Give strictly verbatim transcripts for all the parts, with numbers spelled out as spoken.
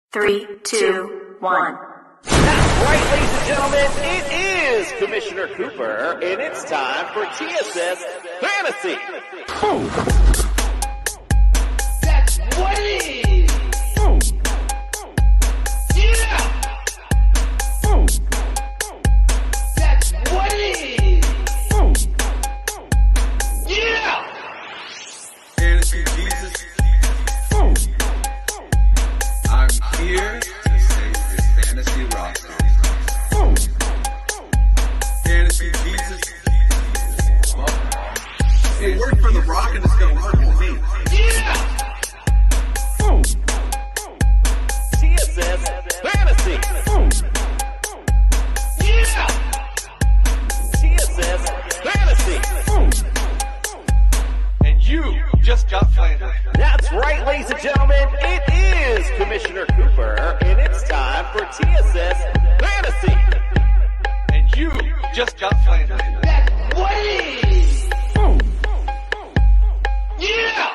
Three, two, one. That's right, ladies and gentlemen. It is Commissioner Cooper, and it's time for T S S Fantasy. Boom. That's what it is. Boom. Yeah. Boom. That's what it is. Boom. Yeah. Fantasy Jesus. Boom. I'm here to save this fantasy roster. Boom. Fantasy Jesus. Well, it worked for The Rock and it's going to work for me. Yeah. Boom. T S S Fantasy. Boom. Yeah. T S S Fantasy. Boom. And you just got flandered. That's right, ladies and gentlemen. It is Commissioner Cooper, and it's time for T S S Fantasy. And you just got flandered. That's what it is. Boom. Yeah.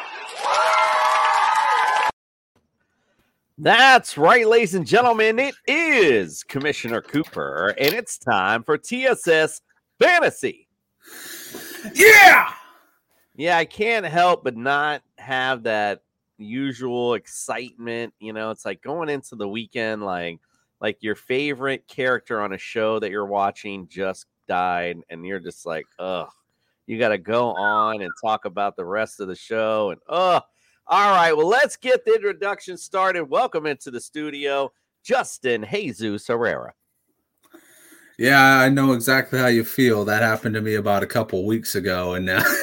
That's right, ladies and gentlemen. It is Commissioner Cooper, and it's time for T S S Fantasy. Yeah! Yeah, I can't help but not have that usual excitement. You know, it's like going into the weekend, like like your favorite character on a show that you're watching just died, and you're just like, ugh, you got to go on and talk about the rest of the show. And ugh. All right, well, let's get the introduction started. Welcome into the studio, Justin Jesus Herrera. Yeah, I know exactly how you feel. That happened to me about a couple weeks ago, and now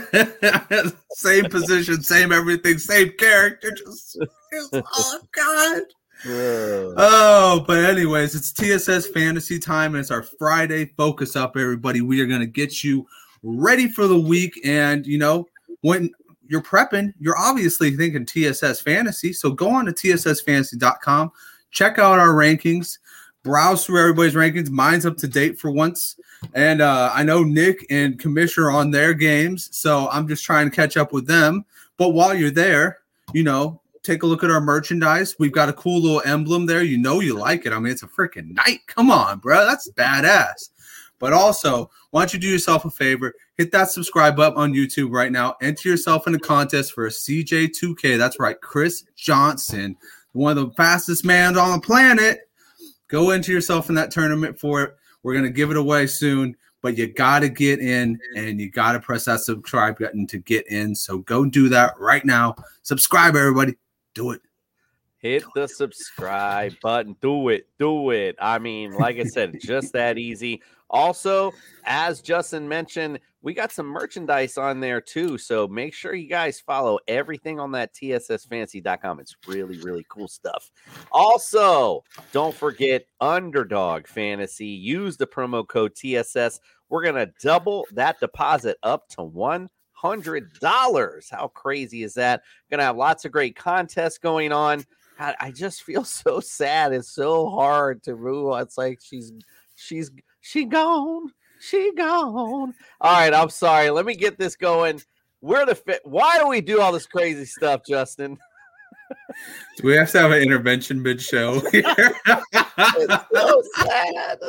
same position, same everything, same character. Just, just oh God. Ugh. Oh, but anyways, it's T S S Fantasy time, and it's our Friday. Focus up, everybody. We are going to get you ready for the week, and you know when you're prepping, you're obviously thinking T S S Fantasy. So go on to T S S fantasy dot com, check out our rankings. Browse through everybody's rankings. Mine's up to date for once. And uh, I know Nick and Commissioner are on their games, so I'm just trying to catch up with them. But while you're there, you know, take a look at our merchandise. We've got a cool little emblem there. You know you like it. I mean, it's a freaking knight. Come on, bro. That's badass. But also, why don't you do yourself a favor? Hit that subscribe button on YouTube right now. Enter yourself in a contest for a C J two K. That's right, Chris Johnson, one of the fastest men on the planet. Go into yourself in that tournament for it. We're going to give it away soon, but you got to get in, and you got to press that subscribe button to get in. So go do that right now. Subscribe, everybody. Do it. Hit the subscribe button. Do it. Do it. I mean, like I said, just that easy. Also, as Justin mentioned, we got some merchandise on there too. So make sure you guys follow everything on that T S S fantasy dot com. It's really, really cool stuff. Also, don't forget Underdog Fantasy. Use the promo code T S S. We're going to double that deposit up to one hundred dollars. How crazy is that? Going to have lots of great contests going on. God, I just feel so sad. It's so hard to move. It's like she's she's she gone. She gone. All right, I'm sorry. Let me get this going. We're the fit. Why do we do all this crazy stuff, Justin? Do we have to have an intervention mid-show here? It's so sad.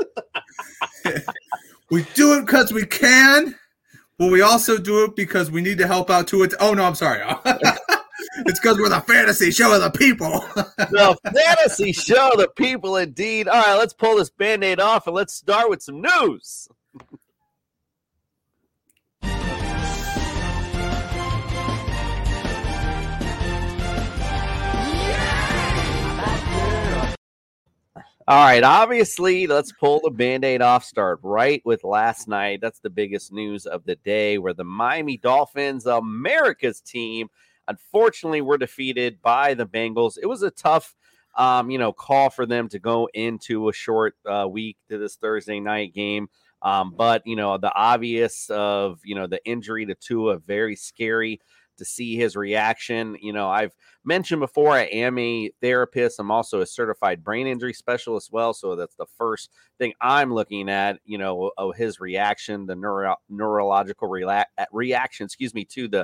We do it because we can, but we also do it because we need to help out to it. Oh, no, I'm sorry. It's because we're the fantasy show of the people. The fantasy show of the people, indeed. All right, let's pull this Band-Aid off, and let's start with some news. All right, obviously, let's pull the Band-Aid off, start right with last night. That's the biggest news of the day, where the Miami Dolphins, America's team, unfortunately were defeated by the Bengals. It was a tough, um, you know, call for them to go into a short uh, week to this Thursday night game. Um, but, you know, the obvious of, you know, the injury to Tua, very scary to see his reaction. You know, I've mentioned before, I am a therapist. I'm also a certified brain injury specialist as well. So that's the first thing I'm looking at, you know, of his reaction, the neuro- neurological rela- reaction, excuse me, to the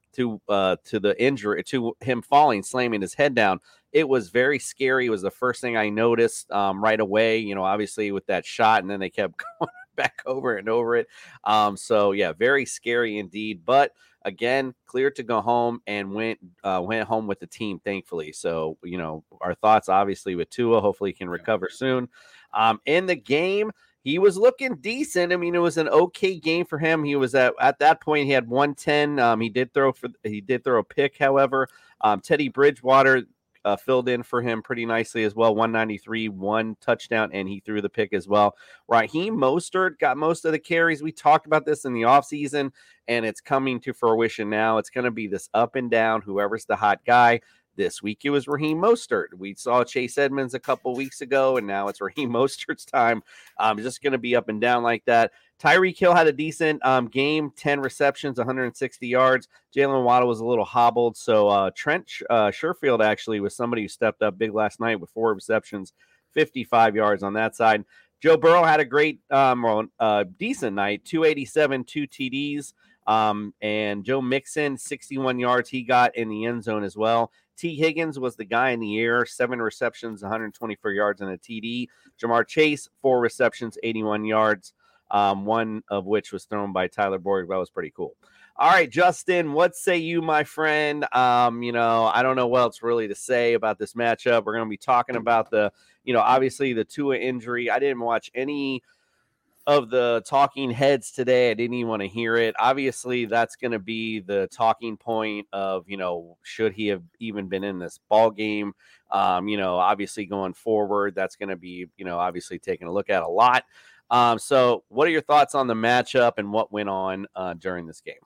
to uh, to the injury, to him falling, slamming his head down. It was very scary. It was the first thing I noticed um, right away, you know, obviously with that shot, and then they kept going back over and over it. Um, so, yeah, very scary indeed. But, again, cleared to go home and went uh, went home with the team, thankfully. So, you know, our thoughts, obviously, with Tua. Hopefully he can recover soon. Um, in the game, he was looking decent. I mean, it was an okay game for him. He was at, at that point, he had one ten. Um, he did throw for he did throw a pick, however. Um, Teddy Bridgewater Uh, filled in for him pretty nicely as well. one ninety-three, one touchdown, and he threw the pick as well. Raheem Mostert got most of the carries. We talked about this in the offseason, and it's coming to fruition now. It's going to be this up and down, whoever's the hot guy. This week it was Raheem Mostert. We saw Chase Edmonds a couple weeks ago, and now it's Raheem Mostert's time. Um, it's just going to be up and down like that. Tyreek Hill had a decent um, game, ten receptions, one hundred sixty yards. Jalen Waddle was a little hobbled. So uh, Trent uh, Sherfield actually was somebody who stepped up big last night with four receptions, fifty-five yards on that side. Joe Burrow had a great, um, uh, decent night, two eighty-seven, two T Ds. Um, and Joe Mixon, sixty-one yards he got in the end zone as well. T. Higgins was the guy in the air, seven receptions, one hundred twenty-four yards and a T D. Jamar Chase, four receptions, eighty-one yards, um, one of which was thrown by Tyler Boyd. That was pretty cool. All right, Justin, what say you, my friend? Um, you know, I don't know what else really to say about this matchup. We're going to be talking about the, you know, obviously the Tua injury. I didn't watch any of the talking heads today. I didn't even want to hear it. Obviously, that's going to be the talking point of, you know, should he have even been in this ball game? Um, you know, obviously going forward, that's going to be, you know, obviously taking a look at a lot. Um, so what are your thoughts on the matchup and what went on uh, during this game?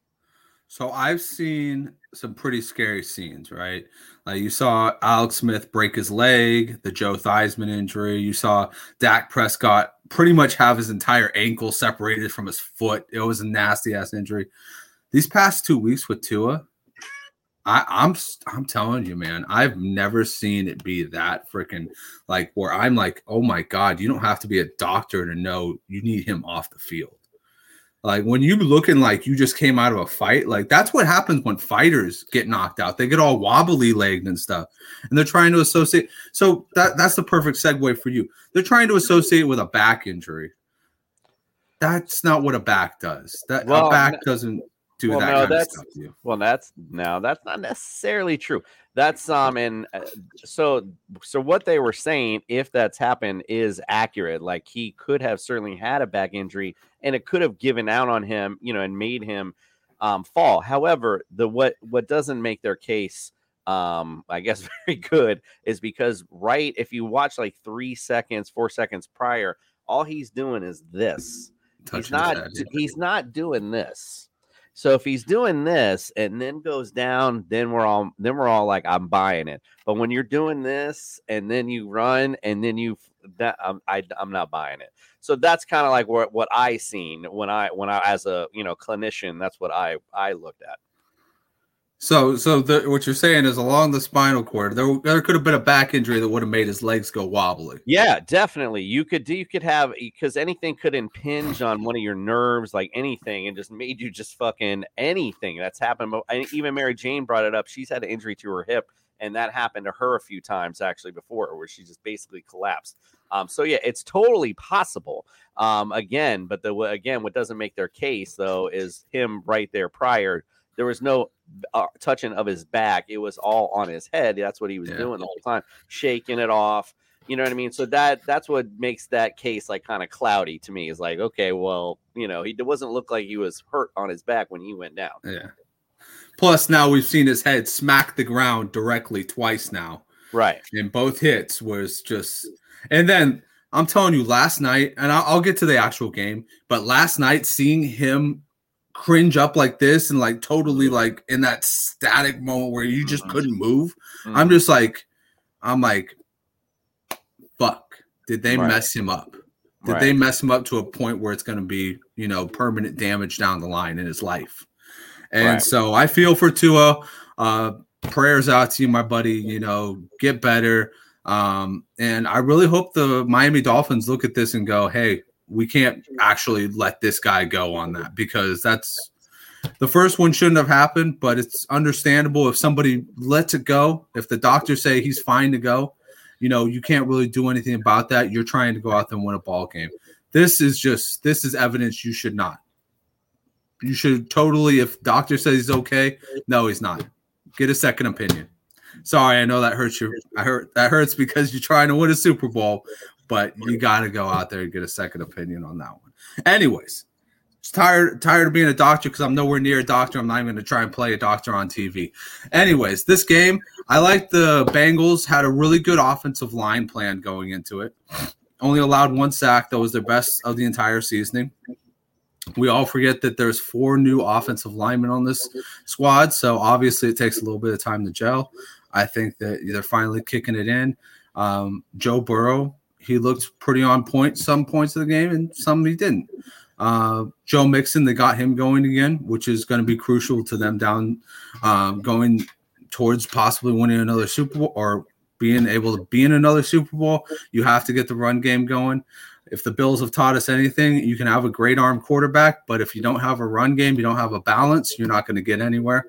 So I've seen some pretty scary scenes, right? Like you saw Alex Smith break his leg, the Joe Theismann injury. You saw Dak Prescott pretty much have his entire ankle separated from his foot. It was a nasty-ass injury. These past two weeks with Tua, I, I'm I'm telling you, man, I've never seen it be that freaking like where I'm like, oh my God, you don't have to be a doctor to know you need him off the field. Like when you looking like you just came out of a fight, like that's what happens when fighters get knocked out. They get all wobbly legged and stuff, and they're trying to associate. So that that's the perfect segue for you. They're trying to associate with a back injury. That's not what a back does. That well, a back doesn't do well, that no, kind of stuff to you. Well, that's no, that's not necessarily true. That's um, and uh, so so what they were saying, if that's happened, is accurate. Like he could have certainly had a back injury, and it could have given out on him, you know, and made him um, fall. However, the what what doesn't make their case, um, I guess, very good is because right, if you watch like three seconds, four seconds prior, all he's doing is this. Touching he's not. He's not doing this. So if he's doing this and then goes down, then we're all then we're all like, I'm buying it. But when you're doing this and then you run and then you that I'm I, I'm not buying it. So that's kind of like what what I seen when I when I as a you know clinician. That's what I I looked at. So so the, what you're saying is along the spinal cord, there there could have been a back injury that would have made his legs go wobbly. Yeah, definitely. You could do you could have because anything could impinge on one of your nerves, like anything, and just made you just fucking anything. That's happened. Even Mary Jane brought it up. She's had an injury to her hip, and that happened to her a few times actually before, where she just basically collapsed. Um, so yeah, it's totally possible. Um, again, but the again, what doesn't make their case though is him right there prior. There was no uh, touching of his back. It was all on his head. That's what he was yeah. doing the whole time, shaking it off. You know what I mean? So that that's what makes that case like kind of cloudy to me. Is like, okay, well, you know, he wasn't look like he was hurt on his back when he went down. Yeah. Plus, now we've seen his head smack the ground directly twice now. Right. And both hits was just, and then I'm telling you, last night, and I'll, I'll get to the actual game, but last night seeing him cringe up like this and like totally like in that static moment where you just couldn't move. Mm-hmm. I'm just like, I'm like, fuck. Did they right. mess him up? Did right. they mess him up to a point where it's going to be, you know, permanent damage down the line in his life? And right. so I feel for Tua. Uh, prayers out to you, my buddy. You know, get better. Um, and I really hope the Miami Dolphins look at this and go, hey, we can't actually let this guy go on that because that's the first one shouldn't have happened, but it's understandable if somebody lets it go. If the doctors say he's fine to go, you know, you can't really do anything about that. You're trying to go out there and win a ball game. This is just, this is evidence you should not. You should totally, if doctor says he's okay, no, he's not. Get a second opinion. Sorry, I know that hurts you. I hurt that hurts because you're trying to win a Super Bowl, but you got to go out there and get a second opinion on that one. Anyways, just tired tired of being a doctor because I'm nowhere near a doctor. I'm not even going to try and play a doctor on T V. Anyways, this game, I like the Bengals had a really good offensive line plan going into it. Only allowed one sack. That was their best of the entire season. We all forget that there's four new offensive linemen on this squad, so obviously it takes a little bit of time to gel. I think that they're finally kicking it in. Um, Joe Burrow, he looked pretty on point some points of the game, and some he didn't. Uh, Joe Mixon, they got him going again, which is going to be crucial to them down um, going towards possibly winning another Super Bowl or being able to be in another Super Bowl. You have to get the run game going. If the Bills have taught us anything, you can have a great arm quarterback, but if you don't have a run game, you don't have a balance, you're not going to get anywhere.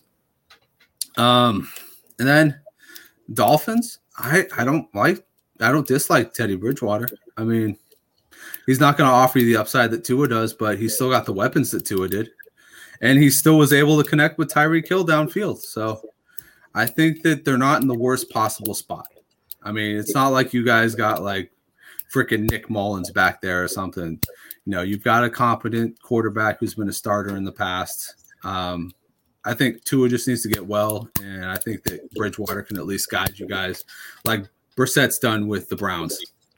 Um, and then Dolphins, I, I don't like, I don't dislike Teddy Bridgewater. I mean, he's not going to offer you the upside that Tua does, but he's still got the weapons that Tua did. And he still was able to connect with Tyreek Hill downfield. So I think that they're not in the worst possible spot. I mean, it's not like you guys got like freaking Nick Mullins back there or something. You know, you've got a competent quarterback who's been a starter in the past. Um, I think Tua just needs to get well, and I think that Bridgewater can at least guide you guys like Brissett's done with the Browns.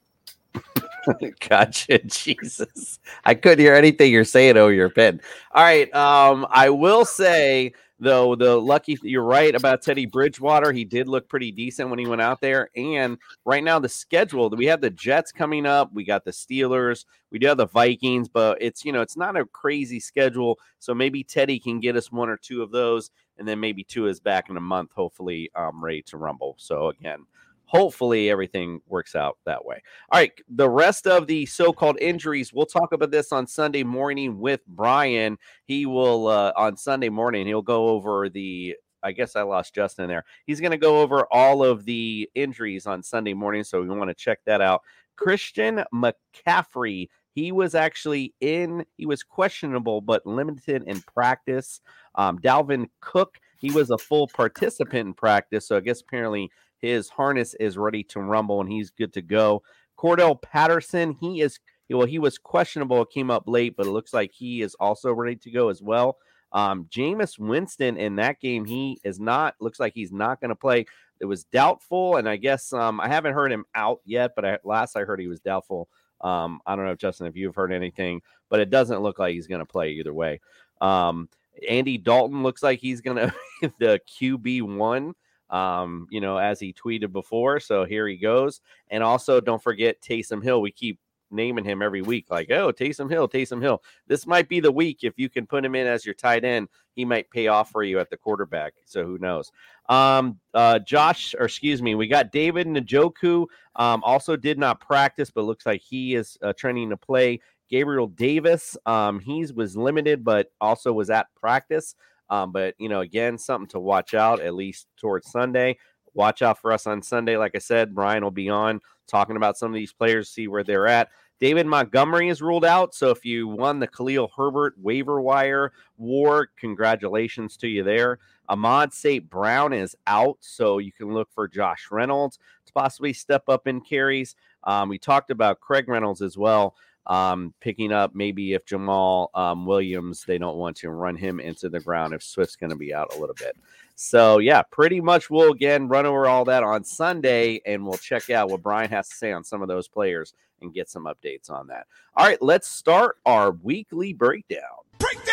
Gotcha. Jesus. I couldn't hear anything you're saying over your pen. All right. Um, I will say, though, the lucky you're right about Teddy Bridgewater. He did look pretty decent when he went out there. And right now, the schedule, we have the Jets coming up. We got the Steelers. We do have the Vikings, but it's, you know, it's not a crazy schedule. So maybe Teddy can get us one or two of those. And then maybe two is back in a month, hopefully um, ready to rumble. So again, hopefully everything works out that way. All right, the rest of the so-called injuries, we'll talk about this on Sunday morning with Brian. He will, uh, on Sunday morning, he'll go over the, I guess I lost Justin there. He's going to go over all of the injuries on Sunday morning, so we want to check that out. Christian McCaffrey, he was actually in, he was questionable but limited in practice. Um, Dalvin Cook, he was a full participant in practice, so I guess apparently his harness is ready to rumble, and he's good to go. Cordell Patterson, he is well, he was questionable. It came up late, but it looks like he is also ready to go as well. Um, Jameis Winston in that game, he is not. Looks like he's not going to play. It was doubtful, and I guess um, I haven't heard him out yet, but I, last I heard he was doubtful. Um, I don't know, Justin, if you've heard anything, but it doesn't look like he's going to play either way. Um, Andy Dalton looks like he's going to be the Q B one. Um, you know, as he tweeted before. So here he goes. And also don't forget Taysom Hill. We keep naming him every week. Like, oh, Taysom Hill, Taysom Hill. This might be the week. If you can put him in as your tight end, he might pay off for you at the quarterback. So who knows? Um, uh, Josh, or excuse me, we got David Njoku. Um, also did not practice, but looks like he is uh, training to play. Gabriel Davis, um, he was limited, but also was at practice. Um, but, you know, again, something to watch out, at least towards Sunday. Watch out for us on Sunday. Like I said, Brian will be on talking about some of these players, see where they're at. David Montgomery is ruled out. So if you won the Khalil Herbert waiver wire war, congratulations to you there. Ahmad Saint Brown is out. So you can look for Josh Reynolds to possibly step up in carries. Um, we talked about Craig Reynolds as well. Um, picking up maybe if Jamal um, Williams, they don't want to run him into the ground if Swift's going to be out a little bit. So, yeah, pretty much we'll, again, run over all that on Sunday, and we'll check out what Brian has to say on some of those players and get some updates on that. All right, let's start our weekly breakdown. Breakdown!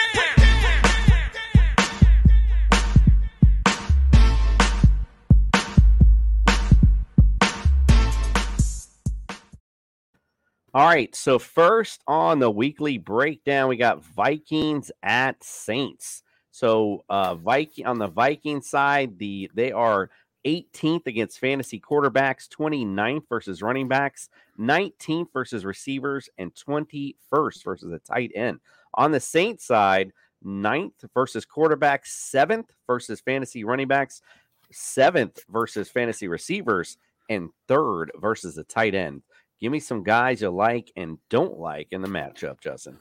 All right, so first on the weekly breakdown, we got Vikings at Saints. So uh, Viking on the Viking side, the they are eighteenth against fantasy quarterbacks, twenty-ninth versus running backs, nineteenth versus receivers, and twenty-first versus a tight end. On the Saints side, ninth versus quarterbacks, seventh versus fantasy running backs, seventh versus fantasy receivers, and third versus the tight end. Give me some guys you like and don't like in the matchup, Justin.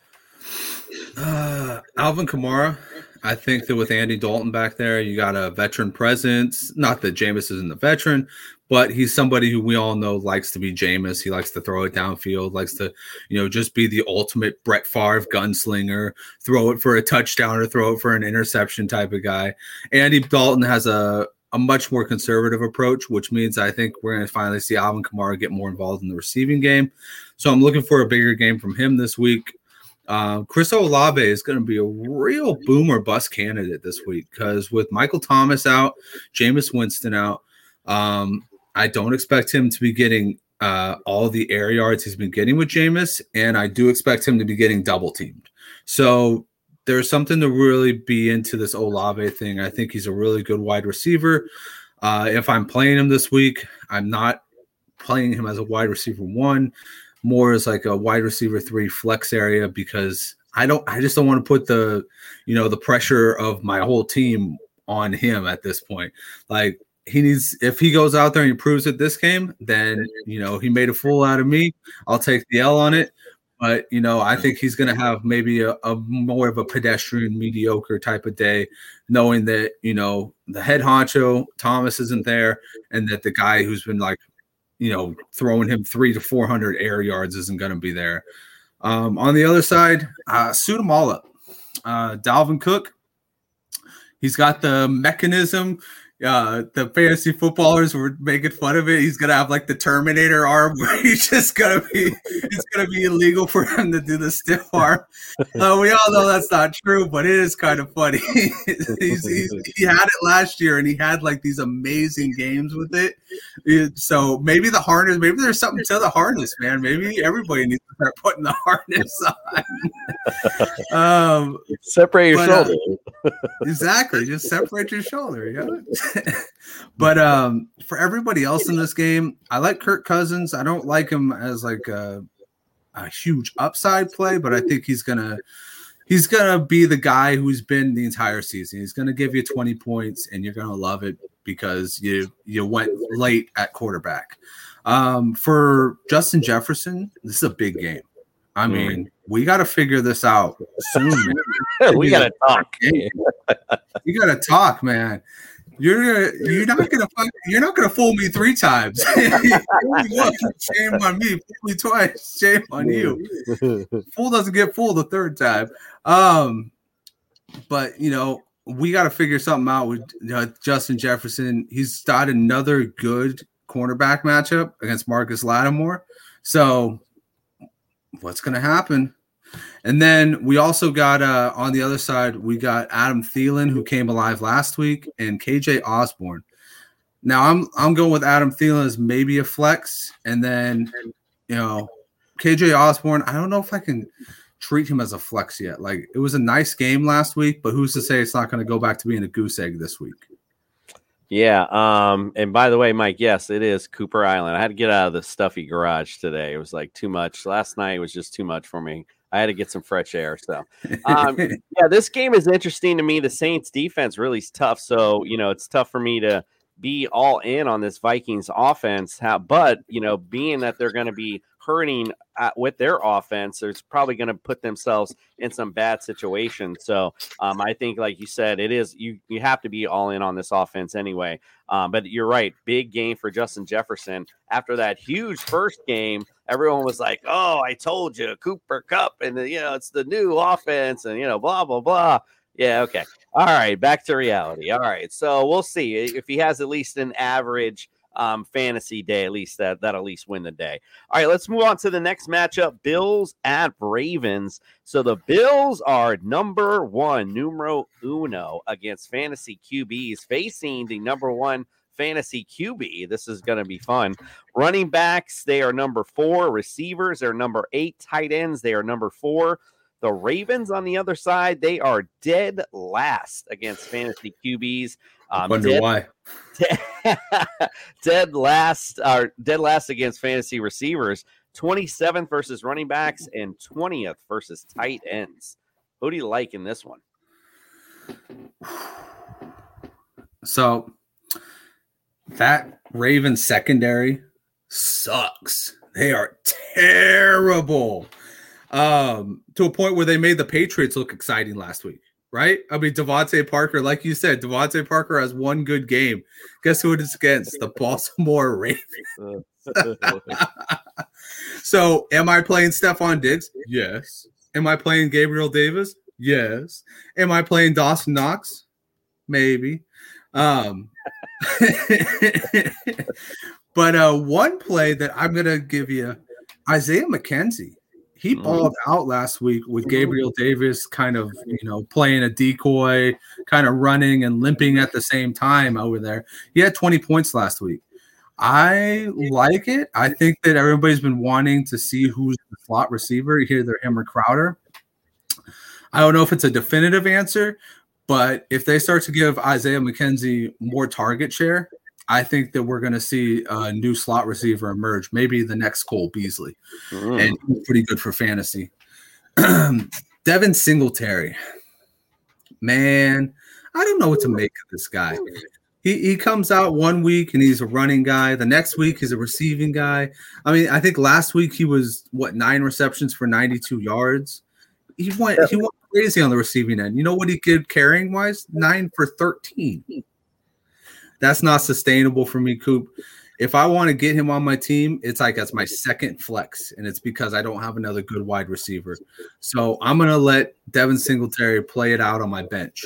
Uh, Alvin Kamara. I think that with Andy Dalton back there, you got a veteran presence. Not that Jameis isn't a veteran, but he's somebody who we all know likes to be Jameis. He likes to throw it downfield, likes to, you know, just be the ultimate Brett Favre gunslinger, throw it for a touchdown or throw it for an interception type of guy. Andy Dalton has a, a much more conservative approach, which means I think we're going to finally see Alvin Kamara get more involved in the receiving game. So I'm looking for a bigger game from him this week. Uh, Chris Olave is going to be a real boom or bust candidate this week because with Michael Thomas out, Jameis Winston out, um, I don't expect him to be getting uh, all the air yards he's been getting with Jameis, and I do expect him to be getting double teamed. So there's something to really be into this Olave thing. I think he's a really good wide receiver. Uh, if I'm playing him this week, I'm not playing him as a wide receiver one. More as like a wide receiver three flex area because I don't, I just don't want to put the, you know, the pressure of my whole team on him at this point. Like he needs, if he goes out there and he proves it this game, then, you know, he made a fool out of me. I'll take the L on it. But, you know, I think he's going to have maybe a, a more of a pedestrian, mediocre type of day, knowing that, you know, the head honcho, Thomas isn't there, and that the guy who's been like, you know, throwing him three to four hundred air yards isn't going to be there. Um, on the other side, uh, suit them all up. Uh, Dalvin Cook, he's got the mechanism. Uh, the fantasy footballers were making fun of it. He's gonna have like the Terminator arm, where he's just gonna be. It's gonna be illegal for him to do the stiff arm. Uh, we all know that's not true, but it is kind of funny. he's, he's, he had it last year, and he had like these amazing games with it. it. So maybe the harness, maybe there's something to the harness, man. Maybe everybody needs to start putting the harness on. um, Separate your but, shoulder. Uh, exactly, just separate your shoulder. Yeah. But um, for everybody else in this game, I like Kirk Cousins. I don't like him as like a, a huge upside play, but I think he's gonna he's gonna be the guy who's been the entire season. He's gonna give you twenty points, and you're gonna love it because you you went late at quarterback. Um, for Justin Jefferson, this is a big game. I mean, mm. we got to figure this out soon. we got to talk. You got to talk, man. You're you're not gonna you're not gonna fool me three times. Shame on me. Fool me twice. Shame on you. Fool doesn't get fooled the third time. Um, but you know we got to figure something out with uh, Justin Jefferson. He's got another good cornerback matchup against Marcus Lattimore. So what's gonna happen? And then we also got uh, on the other side, we got Adam Thielen, who came alive last week, and K J Osborne. Now I'm I'm going with Adam Thielen as maybe a flex, and then you know K J Osborne. I don't know if I can treat him as a flex yet. Like it was a nice game last week, but who's to say it's not going to go back to being a goose egg this week? Yeah. Um. And by the way, Mike, yes, it is Cooper Island. I had to get out of the stuffy garage today. It was like too much. Last night was just too much for me. I had to get some fresh air. So, um, yeah, this game is interesting to me. The Saints defense really is tough. So, you know, it's tough for me to be all in on this Vikings offense. How, but, you know, being that they're going to be hurting at, with their offense, it's probably going to put themselves in some bad situations. So um, I think, like you said, it is you, you have to be all in on this offense anyway. Um, but you're right. Big game for Justin Jefferson. After that huge first game, everyone was like, oh, I told you, Cooper Kupp, and, the, you know, it's the new offense and, you know, blah, blah, blah. Yeah, okay. All right, back to reality. All right, so we'll see. If he has at least an average um, fantasy day, at least that, that'll at least win the day. All right, let's move on to the next matchup, Bills at Ravens. So the Bills are number one, numero uno, against fantasy Q Bs, facing the number one fantasy Q B. This is going to be fun. Running backs, they are number four. Receivers, they're number eight. Tight ends, they are number four. The Ravens on the other side, they are dead last against fantasy Q Bs. Um, I wonder dead, why. Dead, dead last, or dead last against fantasy receivers. twenty-seventh versus running backs and twentieth versus tight ends. Who do you like in this one? So that Ravens secondary sucks. They are terrible. Um, to a point where they made the Patriots look exciting last week, right? I mean, Devontae Parker, like you said, Devontae Parker has one good game. Guess who it is against? The Baltimore Ravens. So, am I playing Stephon Diggs? Yes. Am I playing Gabriel Davis? Yes. Am I playing Dawson Knox? Maybe. Um, but uh, one play that I'm going to give you, Isaiah McKenzie. He balled out last week with Gabriel Davis kind of, you know, playing a decoy, kind of running and limping at the same time over there. He had twenty points last week. I like it. I think that everybody's been wanting to see who's the slot receiver, either him or Crowder. I don't know if it's a definitive answer, but if they start to give Isaiah McKenzie more target share, I think that we're going to see a new slot receiver emerge, maybe the next Cole Beasley, mm. and he's pretty good for fantasy. Devin Singletary, man, I don't know what to make of this guy. He he comes out one week and he's a running guy. The next week he's a receiving guy. I mean, I think last week he was what nine receptions for ninety-two yards. He went he went crazy on the receiving end. You know what he did carrying wise? Nine for thirteen. That's not sustainable for me, Coop. If I want to get him on my team, it's like as my second flex, and it's because I don't have another good wide receiver. So I'm going to let Devin Singletary play it out on my bench.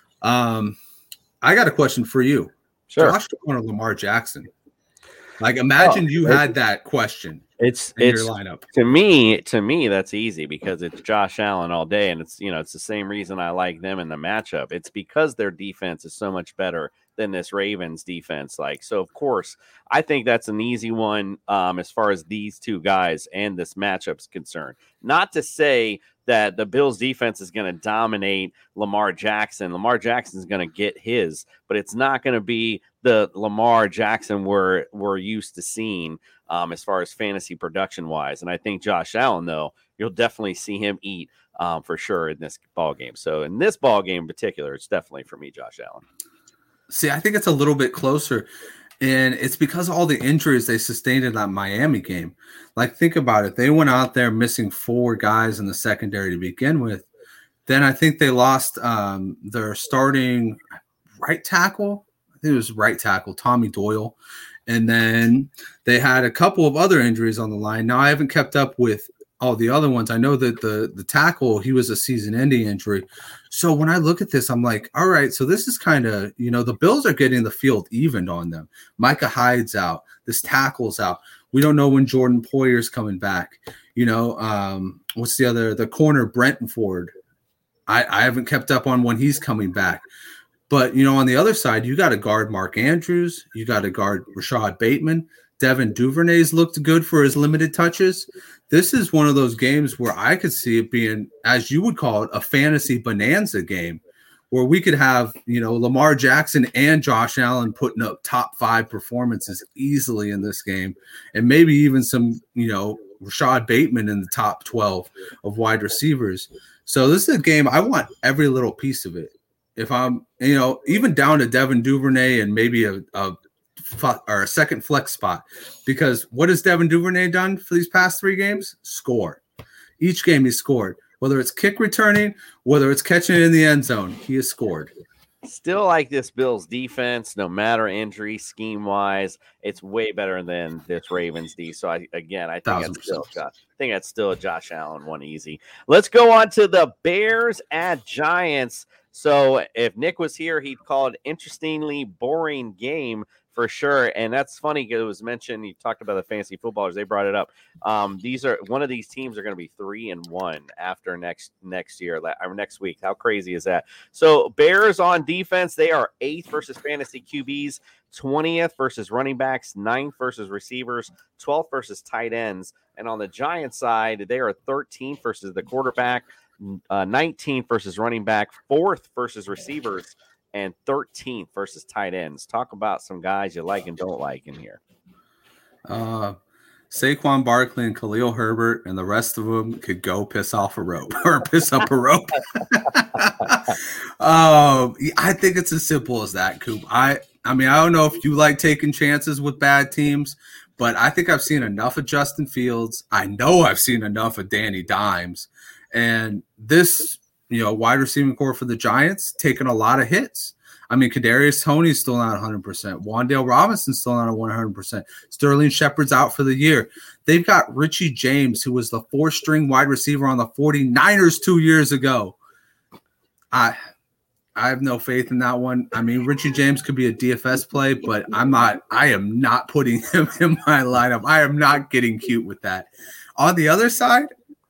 Um, I got a question for you. Sure. Josh Allen or Lamar Jackson? Like, imagine oh, you had that question. It's in it's your lineup. To me, to me, that's easy because it's Josh Allen all day, and it's you know it's the same reason I like them in the matchup. It's because their defense is so much better than this Ravens defense. Like, so of course, I think that's an easy one um, as far as these two guys and this matchup's concerned. Not to say that the Bills defense is going to dominate Lamar Jackson. Lamar Jackson is going to get his, but it's not going to be the Lamar Jackson we're we're used to seeing um, as far as fantasy production wise. And I think Josh Allen, though, you'll definitely see him eat um, for sure in this ball game. So in this ball game in particular, it's definitely for me, Josh Allen. See, I think it's a little bit closer, and it's because of all the injuries they sustained in that Miami game. Like, think about it. They went out there missing four guys in the secondary to begin with. Then I think they lost um, their starting right tackle. I think it was right tackle, Tommy Doyle. And then they had a couple of other injuries on the line. Now, I haven't kept up with all the other ones. I know that the, the tackle, he was a season-ending injury. So when I look at this, I'm like, all right, so this is kind of, you know, the Bills are getting the field evened on them. Micah Hyde's out. This tackle's out. We don't know when Jordan Poyer's coming back. You know, um, what's the other? The corner, Brentford. I, I haven't kept up on when he's coming back. But, you know, on the other side, you got to guard Mark Andrews. You got to guard Rashad Bateman. Devin Duvernay's looked good for his limited touches. This is one of those games where I could see it being, as you would call it, a fantasy bonanza game where we could have, you know, Lamar Jackson and Josh Allen putting up top five performances easily in this game. And maybe even some, you know, Rashad Bateman in the top twelve of wide receivers. So this is a game I want every little piece of it. If I'm, you know, even down to Devin Duvernay and maybe a, a or a second flex spot, because what has Devin Duvernay done for these past three games? Score. Each game he scored. Whether it's kick returning, whether it's catching it in the end zone, he has scored. Still like this Bills defense, no matter injury scheme wise, it's way better than this Ravens D. So I, again, I think that's still Josh, I think that's still a Josh Allen one easy. Let's go on to the Bears at Giants. So if Nick was here, he'd call it interestingly boring game for sure. And that's funny because it was mentioned, you talked about the fantasy footballers, they brought it up. Um, these are one of these teams are going to be three and one after next next year or next week. How crazy is that? So Bears on defense, they are eighth versus fantasy Q Bs, twentieth versus running backs, ninth versus receivers, twelfth versus tight ends. And on the Giants side, they are thirteenth versus the quarterback, uh, nineteenth versus running back, fourth versus receivers, and thirteenth versus tight ends. Talk about some guys you like and don't like in here. Uh, Saquon Barkley and Khalil Herbert and the rest of them could go piss off a rope or piss up a rope. um, I think it's as simple as that, Coop. I, I mean, I don't know if you like taking chances with bad teams, but I think I've seen enough of Justin Fields. I know I've seen enough of Danny Dimes. And this, you know, wide receiving core for the Giants taking a lot of hits. I mean, Kadarius Toney's still not one hundred percent. Wan'Dale Robinson's still not one hundred percent. Sterling Shepard's out for the year. They've got Richie James, who was the four-string wide receiver on the forty-niners two years ago. I I have no faith in that one. I mean, Richie James could be a D F S play, but I'm not – I am not putting him in my lineup. I am not getting cute with that. On the other side,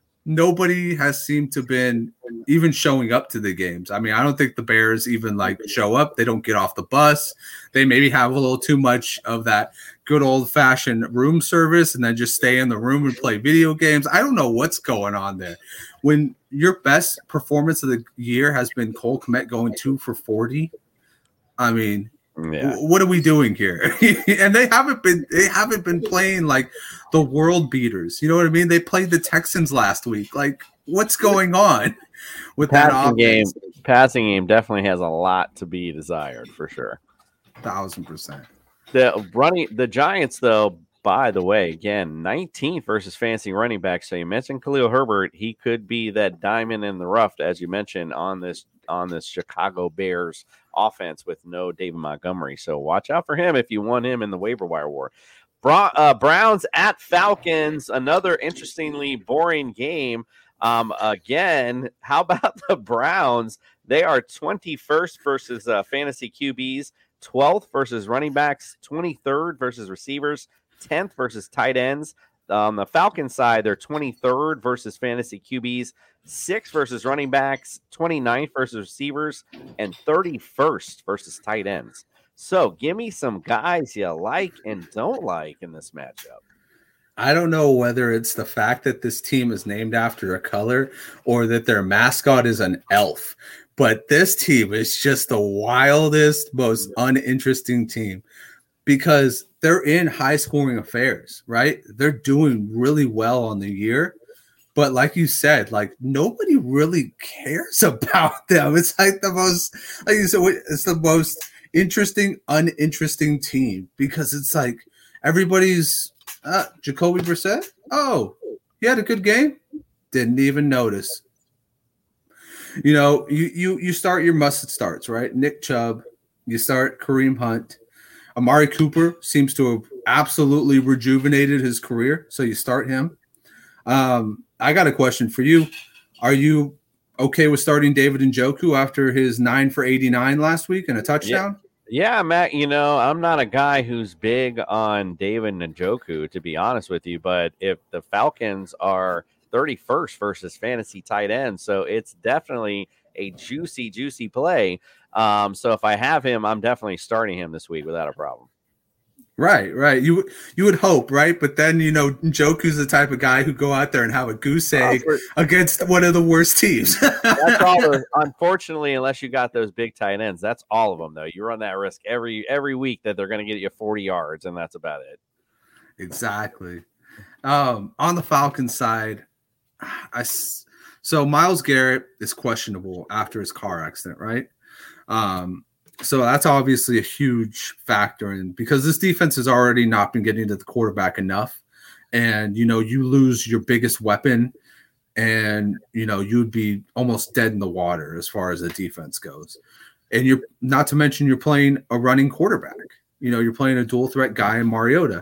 nobody has seemed to been even showing up to the games. I mean, I don't think the Bears even like show up. They don't get off the bus. They maybe have a little too much of that good old fashioned room service and then just stay in the room and play video games. I don't know what's going on there. When your best performance of the year has been Cole Kmet going two for forty, I mean, yeah. What are we doing here? And they haven't been they haven't been playing like the world beaters. You know what I mean? They played the Texans last week. Like, what's going on with passing that game? offense? Passing game definitely has a lot to be desired for sure. Thousand percent. The running the Giants, though, by the way, again, nineteenth versus fantasy running back. So you mentioned Khalil Herbert. He could be that diamond in the rough, as you mentioned, on this on this Chicago Bears offense with no David Montgomery. So watch out for him if you want him in the waiver wire war. Bra- uh, Browns at Falcons, another interestingly boring game. Um, again, how about the Browns? They are twenty-first versus uh, fantasy Q Bs, twelfth versus running backs, twenty-third versus receivers, tenth versus tight ends. On the Falcons side, they're twenty-third versus fantasy Q Bs, sixth versus running backs, twenty-ninth versus receivers, and thirty-first versus tight ends. So give me some guys you like and don't like in this matchup. I don't know whether it's the fact that this team is named after a color or that their mascot is an elf, but this team is just the wildest, most uninteresting team because they're in high-scoring affairs, right? They're doing really well on the year. But like you said, like nobody really cares about them. It's like the most, like you said, it's the most interesting, uninteresting team because it's like everybody's uh, Jacoby Brissett. Oh, he had a good game. Didn't even notice. You know, you you you start your must starts, right? Nick Chubb. You start Kareem Hunt. Amari Cooper seems to have absolutely rejuvenated his career, so you start him. Um, I got a question for you. Are you okay with starting David Njoku after his nine for eighty-nine last week and a touchdown? Yeah. yeah, Matt, you know, I'm not a guy who's big on David Njoku, to be honest with you, but if the Falcons are thirty-first versus fantasy tight end, so it's definitely a juicy, juicy play. Um, so if I have him, I'm definitely starting him this week without a problem. Right, right. You you would hope, right? But then, you know, Njoku's the type of guy who go out there and have a goose egg oh, for, against one of the worst teams. That's all. The, unfortunately, unless you got those big tight ends, that's all of them, though. You run that risk every every week that they're going to get you forty yards, and that's about it. Exactly. Um, on the Falcons side, I so Myles Garrett is questionable after his car accident, right? Um, so that's obviously a huge factor in because this defense has already not been getting to the quarterback enough. And, you know, you lose your biggest weapon and, you know, you'd be almost dead in the water as far as the defense goes. And you're not to mention you're playing a running quarterback. You know, you're playing a dual threat guy in Mariota.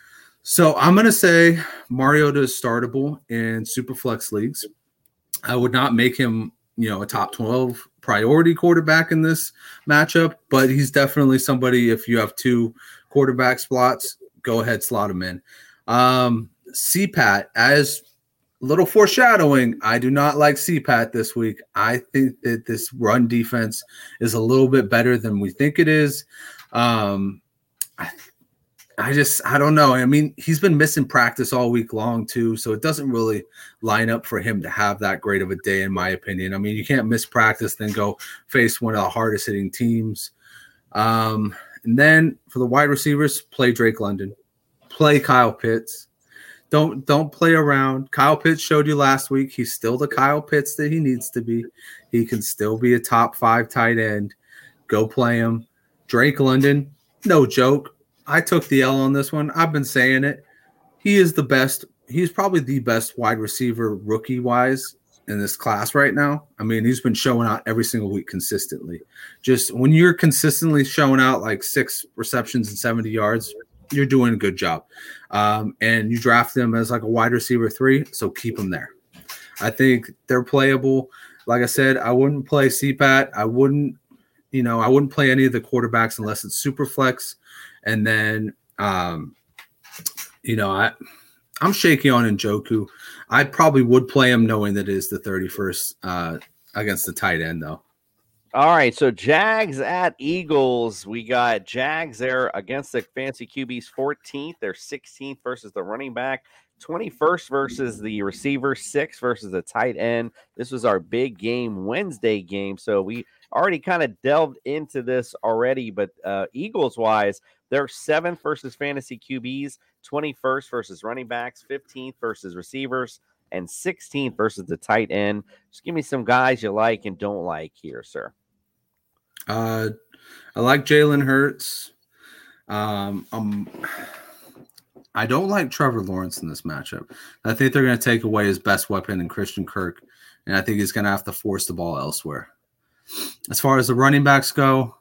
So I'm going to say Mariota is startable in Superflex leagues. I would not make him, you know, a top twelve priority quarterback in this matchup, but he's definitely somebody, if you have two quarterback slots, go ahead, slot him in. Um, C PAT, as a little foreshadowing, I do not like C PAT this week. I think that this run defense is a little bit better than we think it is. Um, I I just, I don't know. I mean, he's been missing practice all week long too, so it doesn't really line up for him to have that great of a day, in my opinion. I mean, you can't miss practice, then go face one of the hardest hitting teams. Um, and then for the wide receivers, play Drake London, play Kyle Pitts. Don't don't play around. Kyle Pitts showed you last week. He's still the Kyle Pitts that he needs to be. He can still be a top five tight end. Go play him. Drake London, no joke. I took the L on this one. I've been saying it. He is the best. He's probably the best wide receiver rookie-wise in this class right now. I mean, he's been showing out every single week consistently. Just when you're consistently showing out like six receptions and seventy yards, you're doing a good job. Um, and you draft him as like a wide receiver three, so keep him there. I think they're playable. Like I said, I wouldn't play C PAT. I wouldn't, you know, I wouldn't play any of the quarterbacks unless it's super flex. And then, um, you know, I, I'm shaky on Njoku. I probably would play him knowing that it is the thirty-first uh, against the tight end, though. All right, so Jags at Eagles. We got Jags there against the fancy Q Bs fourteenth. They're sixteenth versus the running back, twenty-first versus the receiver, sixth versus the tight end. This was our big game Wednesday game, so we already kind of delved into this already, but uh, Eagles-wise, they're seventh versus fantasy Q Bs, twenty-first versus running backs, fifteenth versus receivers, and sixteenth versus the tight end. Just give me some guys you like and don't like here, sir. Uh, I like Jalen Hurts. Um, um, I don't like Trevor Lawrence in this matchup. I think they're going to take away his best weapon in Christian Kirk, and I think he's going to have to force the ball elsewhere. As far as the running backs go,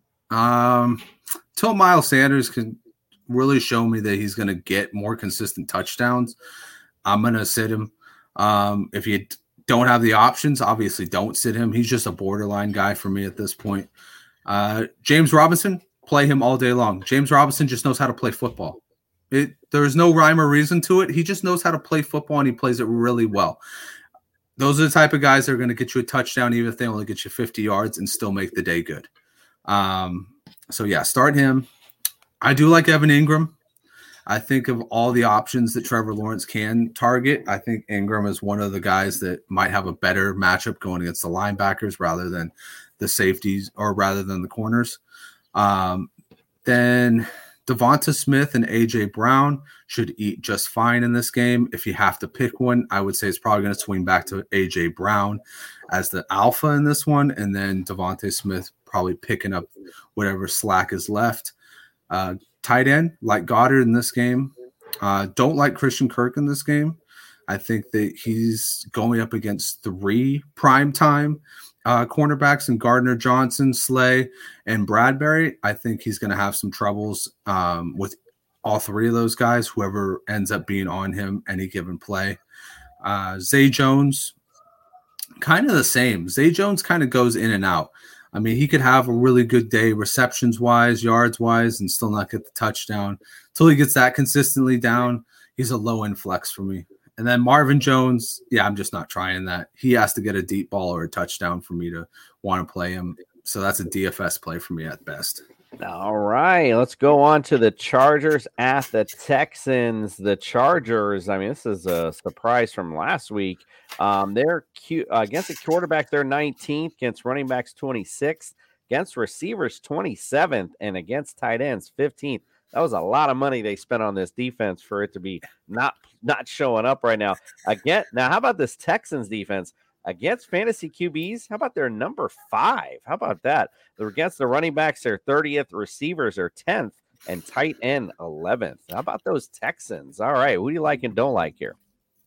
um, until Miles Sanders can really show me that he's going to get more consistent touchdowns, I'm going to sit him. Um, if you don't have the options, obviously don't sit him. He's just a borderline guy for me at this point. Uh, James Robinson, play him all day long. James Robinson just knows how to play football. It, there's no rhyme or reason to it. He just knows how to play football, and he plays it really well. Those are the type of guys that are going to get you a touchdown, even if they only get you fifty yards and still make the day good. Um, so, yeah, start him. I do like Evan Ingram. I think of all the options that Trevor Lawrence can target, I think Ingram is one of the guys that might have a better matchup going against the linebackers rather than the safeties or rather than the corners. Um, then Devonta Smith and A J Brown should eat just fine in this game. If you have to pick one, I would say it's probably going to swing back to A J Brown as the alpha in this one, and then Devonta Smith probably picking up whatever slack is left. Uh, tight end, like Goddard in this game. Uh, don't like Christian Kirk in this game. I think that he's going up against three primetime uh, cornerbacks in Gardner Johnson, Slay, and Bradbury. I think he's going to have some troubles um, with all three of those guys, whoever ends up being on him any given play. Uh, Zay Jones, kind of the same. Zay Jones kind of goes in and out. I mean, he could have a really good day receptions-wise, yards-wise, and still not get the touchdown. Until he gets that consistently down, he's a low-end flex for me. And then Marvin Jones, yeah, I'm just not trying that. He has to get a deep ball or a touchdown for me to want to play him. So that's a D F S play for me at best. All right, let's go on to the Chargers at the Texans. The Chargers, I mean, this is a surprise from last week. Um, they're cute, uh, against the quarterback, they're nineteenth, against running backs, twenty-sixth, against receivers, twenty-seventh, and against tight ends, fifteenth. That was a lot of money they spent on this defense for it to be not not showing up right now. Again, now, how about this Texans defense? Against fantasy Q Bs, how about their number five? How about that? They're against the running backs, they're thirtieth, receivers are tenth, and tight end eleventh. How about those Texans? All right, who do you like and don't like here?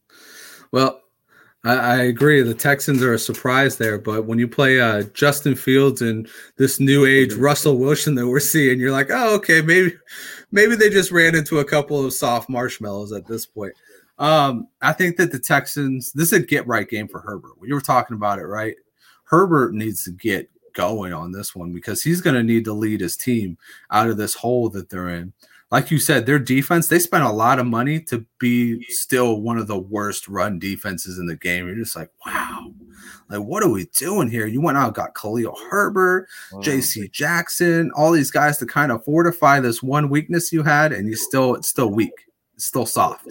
Well, I, I agree. The Texans are a surprise there, but when you play uh, Justin Fields and this new age Russell Wilson that we're seeing, you're like, oh, okay, maybe, maybe they just ran into a couple of soft marshmallows at this point. Um, I think that the Texans, this is a get-right game for Herbert. You were talking about it, right? Herbert needs to get going on this one because he's going to need to lead his team out of this hole that they're in. Like you said, their defense, they spent a lot of money to be still one of the worst run defenses in the game. You're just like, wow, like, what are we doing here? You went out and got Khalil Herbert, wow. J C Jackson, all these guys to kind of fortify this one weakness you had, and you still, it's still weak. It's still soft.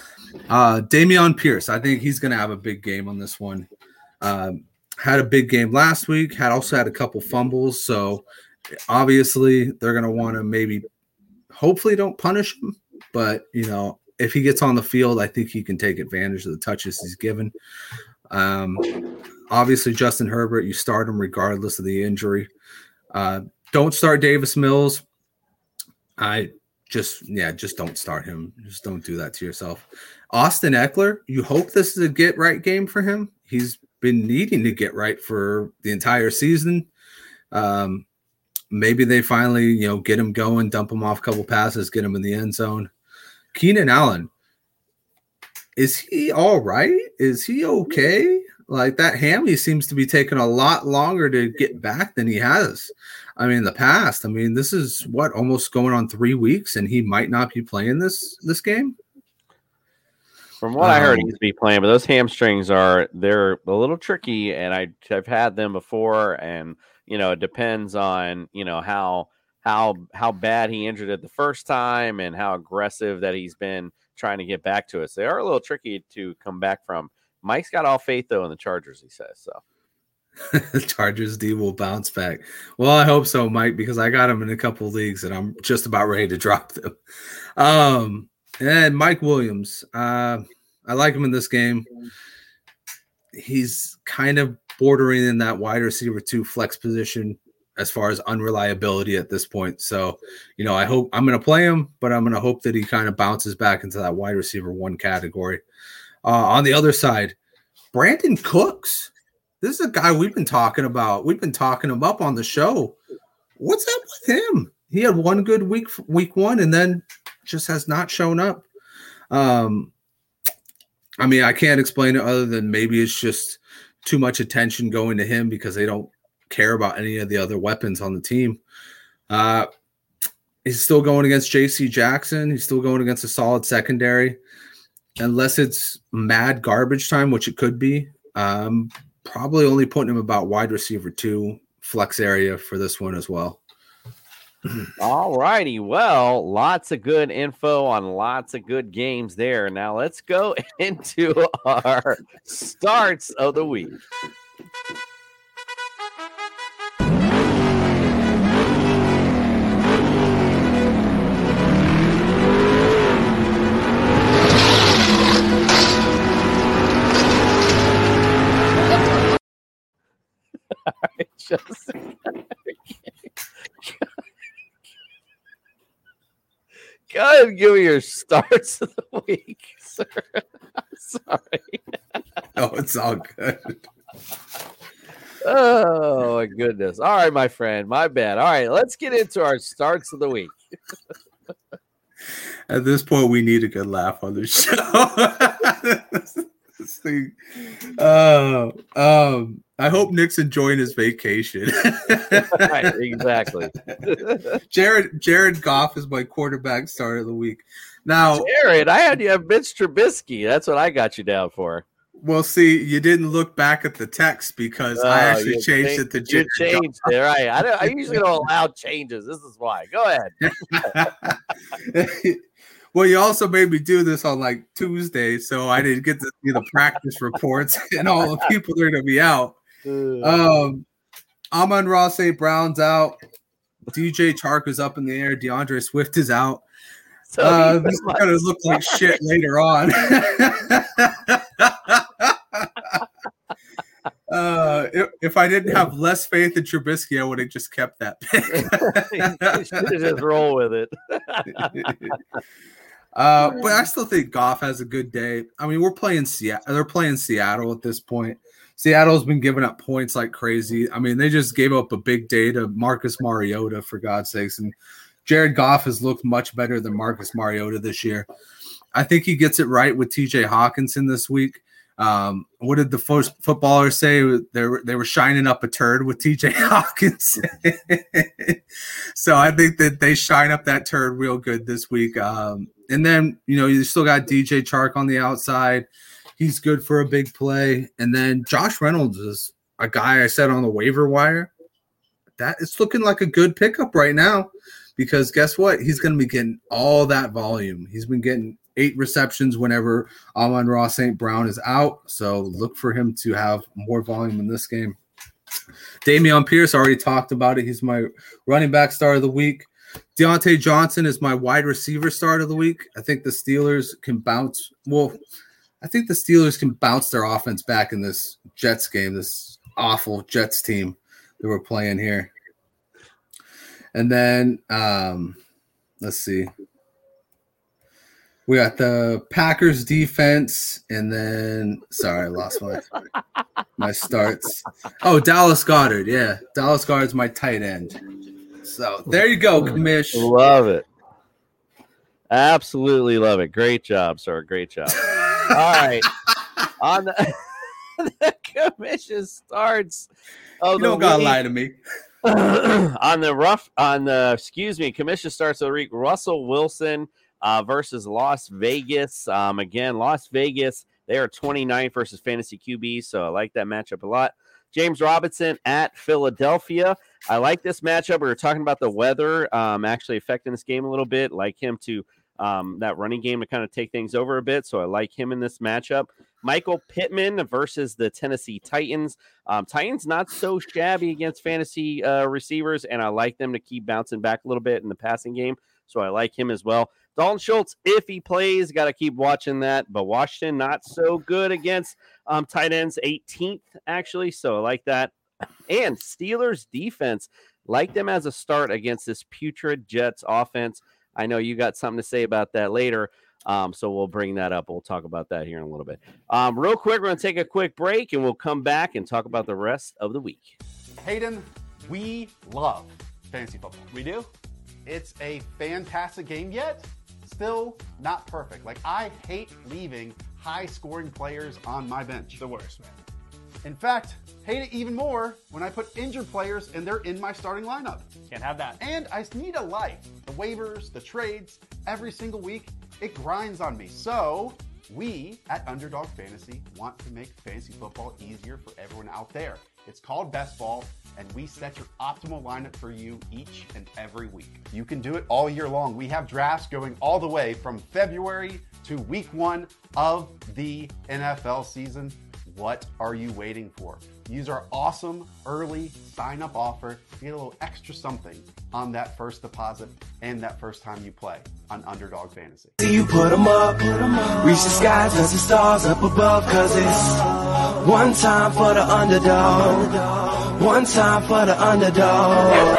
Uh, Dameon Pierce, I think he's going to have a big game on this one. Um, had a big game last week, had also had a couple fumbles. So obviously they're going to want to maybe, hopefully don't punish him, but you know, if he gets on the field, I think he can take advantage of the touches he's given. Um, obviously, Justin Herbert, you start him regardless of the injury. Uh, don't start Davis Mills. I just, yeah, just don't start him. Just don't do that to yourself. Austin Eckler, you hope this is a get-right game for him. He's been needing to get right for the entire season. Um, maybe they finally, you know, get him going, dump him off a couple passes, get him in the end zone. Keenan Allen, is he all right? Is he okay? Like, that hammy seems to be taking a lot longer to get back than he has. I mean, in the past, I mean, this is what, almost going on three weeks, and he might not be playing this this game. From what um, I heard, he's be playing, but those hamstrings are they're a little tricky, and I, I've had them before, and you know, it depends on you know how how how bad he injured it the first time and how aggressive that he's been trying to get back to us. They are a little tricky to come back from. Mike's got all faith though in the Chargers, he says. So the Chargers D will bounce back. Well, I hope so, Mike, because I got him in a couple of leagues and I'm just about ready to drop them. Um, and Mike Williams, uh, I like him in this game. He's kind of bordering in that wide receiver two flex position as far as unreliability at this point. So, you know, I hope I'm going to play him, but I'm going to hope that he kind of bounces back into that wide receiver one category. Uh, on the other side, Brandon Cooks. This is a guy we've been talking about. We've been talking him up on the show. What's up with him? He had one good week, week one, and then just has not shown up. Um, I mean, I can't explain it other than maybe it's just too much attention going to him because they don't care about any of the other weapons on the team. Uh, he's still going against J C Jackson. He's still going against a solid secondary. Unless it's mad garbage time, which it could be, um, probably only putting him about wide receiver two flex area for this one as well. All righty. Well, lots of good info on lots of good games there. Now let's go into our starts of the week. Just go ahead and give me your starts of the week, sir. I'm sorry. Oh, it's all good. Oh, my goodness. All right, my friend. My bad. All right, let's get into our starts of the week. At this point, we need a good laugh on the show. This thing. Uh, um, I hope Nick's enjoying his vacation. Right, exactly. Jared Jared Goff is my quarterback start of the week. Now, Jared, I had you have Mitch Trubisky. That's what I got you down for. Well, see, you didn't look back at the text because oh, I actually changed changed, it to Jared. You changed Goff. It, right? I, don't, I usually don't allow changes. This is why. Go ahead. Well, you also made me do this on like Tuesday, so I didn't get to see the practice reports and all the people that are going to be out. Um, Amon-Ra Saint Brown's out. D J Chark is up in the air. DeAndre Swift is out. So uh, this is going to look like shit later on. uh, if, if I didn't have less faith in Trubisky, I would have just kept that pick. You should just roll with it. Uh, but I still think Goff has a good day. I mean, we're playing Seattle. They're playing Seattle at this point. Seattle's been giving up points like crazy. I mean, they just gave up a big day to Marcus Mariota, for God's sakes. And Jared Goff has looked much better than Marcus Mariota this year. I think he gets it right with T J Hawkinson this week. Um, what did the fo- footballers say? They were, they were shining up a turd with T J Hawkinson. So I think that they shine up that turd real good this week. Um, and then, you know, you still got D J Chark on the outside. He's good for a big play. And then Josh Reynolds is a guy I said on the waiver wire. That it's looking like a good pickup right now because guess what? He's going to be getting all that volume. He's been getting eight receptions whenever Amon-Ra Saint Brown is out. So look for him to have more volume in this game. Dameon Pierce, already talked about it. He's my running back star of the week. Deontay Johnson is my wide receiver start of the week. I think the Steelers can bounce. Well, I think the Steelers can bounce their offense back in this Jets game, this awful Jets team that we're playing here. And then um, let's see. We got the Packers defense, and then sorry, I lost my my starts. Oh, Dallas Goedert, yeah, Dallas Goedert's my tight end. So there you go, Commish. Love it, absolutely love it. Great job, sir. Great job. All right, on the, the Commission starts. Oh, you don't gotta lie to me. on the rough, on the excuse me, Commission starts the week. Russell Wilson. Uh, versus Las Vegas. Um, again, Las Vegas, they are twenty-ninth versus fantasy Q B, so I like that matchup a lot. James Robinson at Philadelphia. I like this matchup. We were talking about the weather um, actually affecting this game a little bit. Like him to um, that running game to kind of take things over a bit, so I like him in this matchup. Michael Pittman versus the Tennessee Titans. Um, Titans not so shabby against fantasy uh, receivers, and I like them to keep bouncing back a little bit in the passing game, so I like him as well. Dalton Schultz, if he plays, got to keep watching that. But Washington, not so good against um, tight ends, eighteenth, actually. So I like that. And Steelers defense, like them as a start against this putrid Jets offense. I know you got something to say about that later. Um, so we'll bring that up. We'll talk about that here in a little bit. Um, real quick, we're going to take a quick break, and we'll come back and talk about the rest of the week. Hayden, we love fantasy football. We do? It's a fantastic game, yet still not perfect. Like, I hate leaving high-scoring players on my bench. The worst, man. In fact, hate it even more when I put injured players and they're in my starting lineup. Can't have that. And I need a life. The waivers, the trades, every single week, it grinds on me. So we at Underdog Fantasy want to make fantasy football easier for everyone out there. It's called Best Ball, and we set your optimal lineup for you each and every week. You can do it all year long. We have drafts going all the way from February to week one of the N F L season. What are you waiting for? Use our awesome early sign-up offer to get a little extra something on that first deposit and that first time you play on Underdog Fantasy. You put them up, reach the skies as the stars up above, cause it's one time for the underdog, one time for the underdog.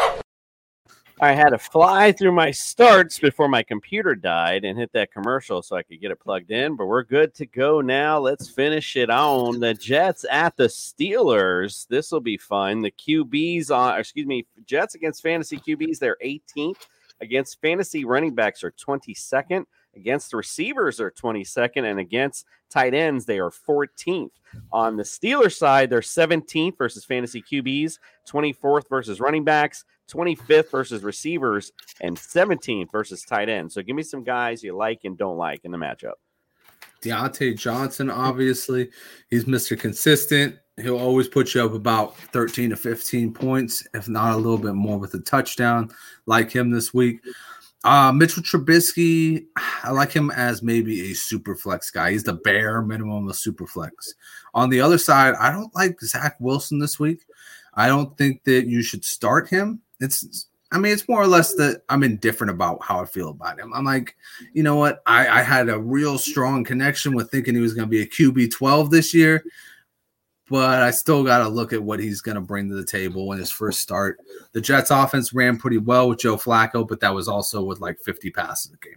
I had to fly through my starts before my computer died and hit that commercial so I could get it plugged in, but we're good to go now. Let's finish it on. The Jets at the Steelers. This will be fun. The Q Bs on, excuse me, Jets against fantasy Q Bs, they're eighteenth. Against fantasy running backs are twenty-second. Against the receivers are twenty-second. And against tight ends, they are fourteenth. On the Steelers side, they're seventeenth versus fantasy Q Bs, twenty-fourth versus running backs, twenty-fifth versus receivers, and seventeenth versus tight ends. So give me some guys you like and don't like in the matchup. Deontay Johnson, obviously, he's Mister Consistent. He'll always put you up about thirteen to fifteen points, if not a little bit more with a touchdown, like him this week. Uh, Mitchell Trubisky, I like him as maybe a super flex guy. He's the bare minimum of super flex. On the other side, I don't like Zach Wilson this week. I don't think that you should start him. It's, I mean, it's more or less that I'm indifferent about how I feel about him. I'm like, you know what? I, I had a real strong connection with thinking he was going to be a Q B twelve this year, but I still got to look at what he's going to bring to the table in his first start. The Jets offense ran pretty well with Joe Flacco, but that was also with like fifty passes a game.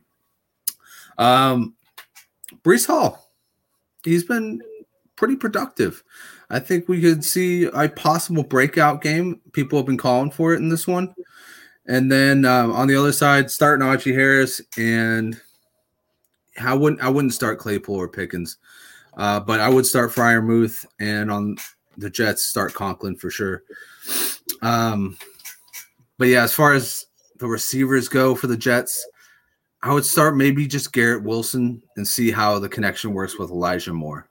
Um, Breece Hall, he's been pretty productive. I think we could see a possible breakout game. People have been calling for it in this one. And then um, on the other side, start Najee Harris, and I wouldn't I wouldn't start Claypool or Pickens, uh, but I would start Freiermuth, and on the Jets, start Conklin for sure. Um, but yeah, as far as the receivers go for the Jets, I would start maybe just Garrett Wilson and see how the connection works with Elijah Moore.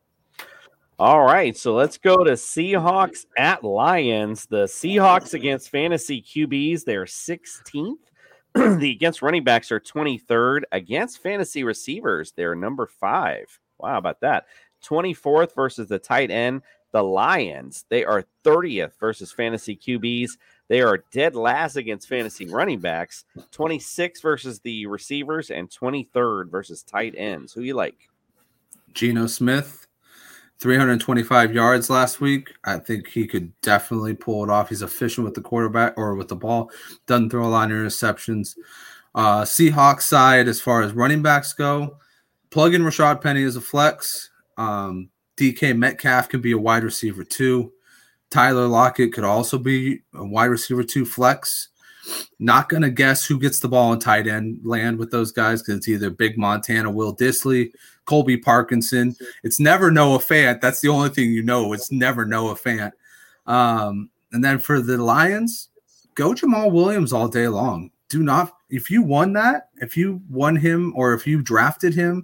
All right, so let's go to Seahawks at Lions. The Seahawks against fantasy Q Bs, they're sixteenth. The against running backs are twenty-third. Against fantasy receivers, they're number five. Wow, how about that? twenty-fourth versus the tight end. The Lions, they are thirtieth versus fantasy Q Bs. They are dead last against fantasy running backs, twenty-sixth versus the receivers, and twenty-third versus tight ends. Who you like? Geno Smith, three hundred twenty-five yards last week. I think he could definitely pull it off. He's efficient with the quarterback or with the ball. Doesn't throw a lot of interceptions. Uh, Seahawks side, as far as running backs go, plug in Rashad Penny as a flex. Um, D K Metcalf can be a wide receiver too. Tyler Lockett could also be a wide receiver two flex. Not going to guess who gets the ball in tight end land with those guys because it's either Big Montana, Will Dissly, Colby Parkinson. It's never Noah Fant. That's the only thing you know. It's never Noah Fant. Um, and then for the Lions, go Jamal Williams all day long. Do not – if you won that, if you won him or if you drafted him,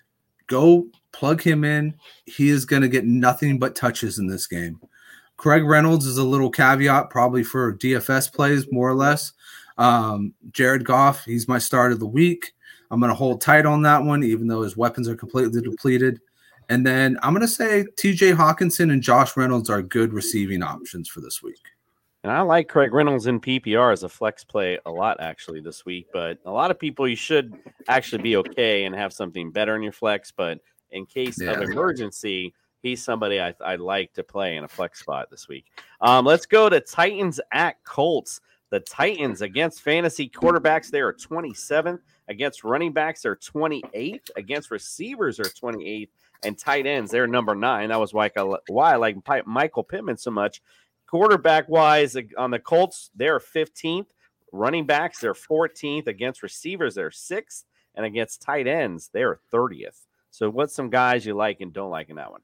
go plug him in. He is going to get nothing but touches in this game. Craig Reynolds is a little caveat, probably for D F S plays, more or less. Um, Jared Goff, he's my start of the week. I'm going to hold tight on that one, even though his weapons are completely depleted. And then I'm going to say T J Hawkinson and Josh Reynolds are good receiving options for this week. And I like Craig Reynolds in P P R as a flex play a lot, actually, this week. But a lot of people, you should actually be okay and have something better in your flex. But in case Yeah. of emergency, he's somebody I, I'd like to play in a flex spot this week. Um, let's go to Titans at Colts. The Titans against fantasy quarterbacks, they are twenty-seventh. Against running backs, they're twenty-eighth. Against receivers, they're twenty-eighth. And tight ends, they're number nine. That was why I, why I like Michael Pittman so much. Quarterback-wise, on the Colts, they're fifteenth. Running backs, they're fourteenth. Against receivers, they're sixth. And against tight ends, they're thirtieth. So what's some guys you like and don't like in that one?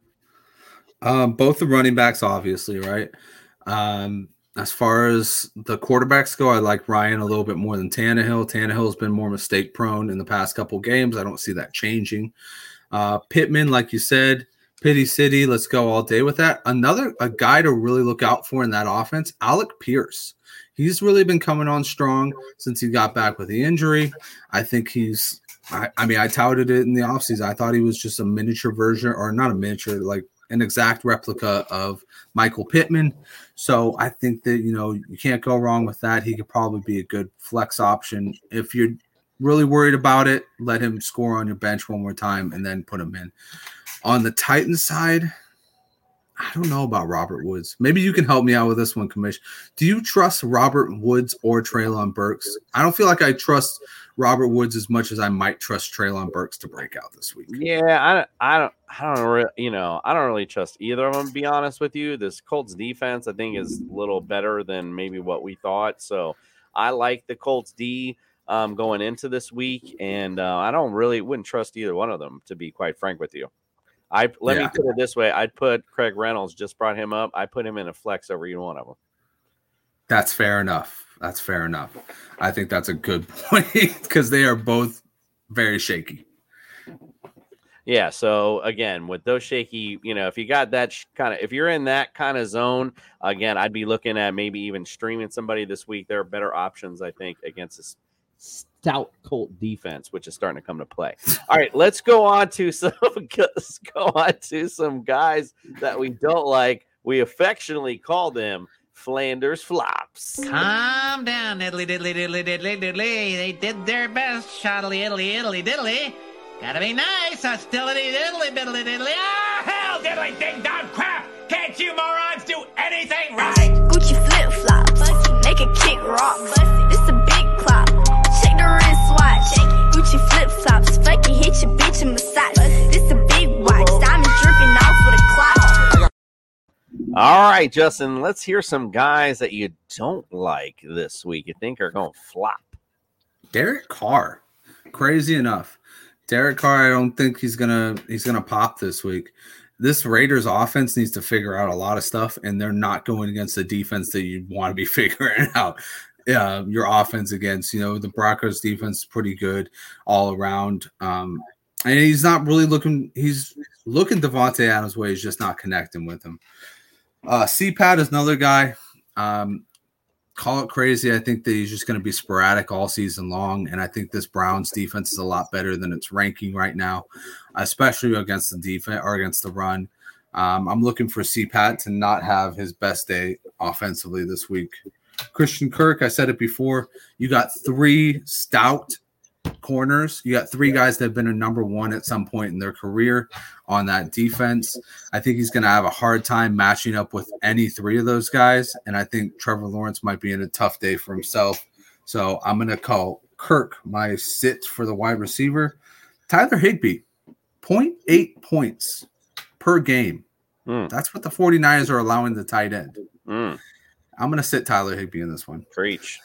Um, both the running backs, obviously, right? Um, as far as the quarterbacks go, I like Ryan a little bit more than Tannehill. Tannehill's been more mistake prone in the past couple games. I don't see that changing. Uh, Pittman, like you said, Pity City, let's go all day with that. Another a guy to really look out for in that offense, Alec Pierce. He's really been coming on strong since he got back with the injury. I think he's I, I mean, I touted it in the offseason. I thought he was just a miniature version, or not a miniature, like an exact replica of Michael Pittman. So I think that, you know, you can't go wrong with that. He could probably be a good flex option. If you're really worried about it, let him score on your bench one more time and then put him in. On the Titans side, I don't know about Robert Woods. Maybe you can help me out with this one, Commish. Do you trust Robert Woods or Treylon Burks? I don't feel like I trust Robert Woods as much as I might trust Treylon Burks to break out this week. Yeah, I don't, I don't, I don't really, you know, I don't really trust either of them, to be honest with you. This Colts defense, I think, is a little better than maybe what we thought. So I like the Colts D um, going into this week, and uh, I don't really wouldn't trust either one of them, to be quite frank with you. I let Yeah. me put it this way: I'd put Craig Reynolds. Just brought him up. I put him in a flex over either one of them. That's fair enough. That's fair enough. I think that's a good point because they are both very shaky. Yeah. So again, with those shaky, you know, if you got that sh- kind of, if you're in that kind of zone, again, I'd be looking at maybe even streaming somebody this week. There are better options, I think, against this stout Colt defense, which is starting to come to play. All right, let's go on to some. Let's go on to some guys that we don't like. We affectionately call them Flanders flops. Calm down, diddly diddly diddly diddly diddly. They did their best, shoddily iddly iddly diddly. Gotta be nice, hostility diddly biddly diddly. Ah, hell, diddly ding dong crap! Can't you morons do anything right? Gucci flip flops, make a kick rock. This a big clock. Check the wristwatch. Gucci flip flops, fuck you, hit your bitch and massage. This a big watch, diamonds dripping off with a clock. All right, Justin, let's hear some guys that you don't like this week. You think are going to flop? Derek Carr, crazy enough. Derek Carr, I don't think he's gonna he's gonna pop this week. This Raiders offense needs to figure out a lot of stuff, and they're not going against the defense that you want to be figuring out. Uh, your offense against, you know, the Broncos defense is pretty good all around. Um, and he's not really looking, he's looking Devontae Adams' way. He's just not connecting with him. Uh, C PAT is another guy. Um, call it crazy. I think that he's just going to be sporadic all season long. And I think this Browns defense is a lot better than its ranking right now, especially against the defense or against the run. Um, I'm looking for C PAT to not have his best day offensively this week. Christian Kirk, I said it before, you got three stout corners. You got three guys that have been a number one at some point in their career on that defense. I think he's going to have a hard time matching up with any three of those guys, and I think Trevor Lawrence might be in a tough day for himself. So I'm going to call Kirk my sit for the wide receiver. Tyler Higbee, zero point eight points per game. Mm. That's what the 49ers are allowing the tight end. Mm. I'm going to sit Tyler Higbee in this one. Preach.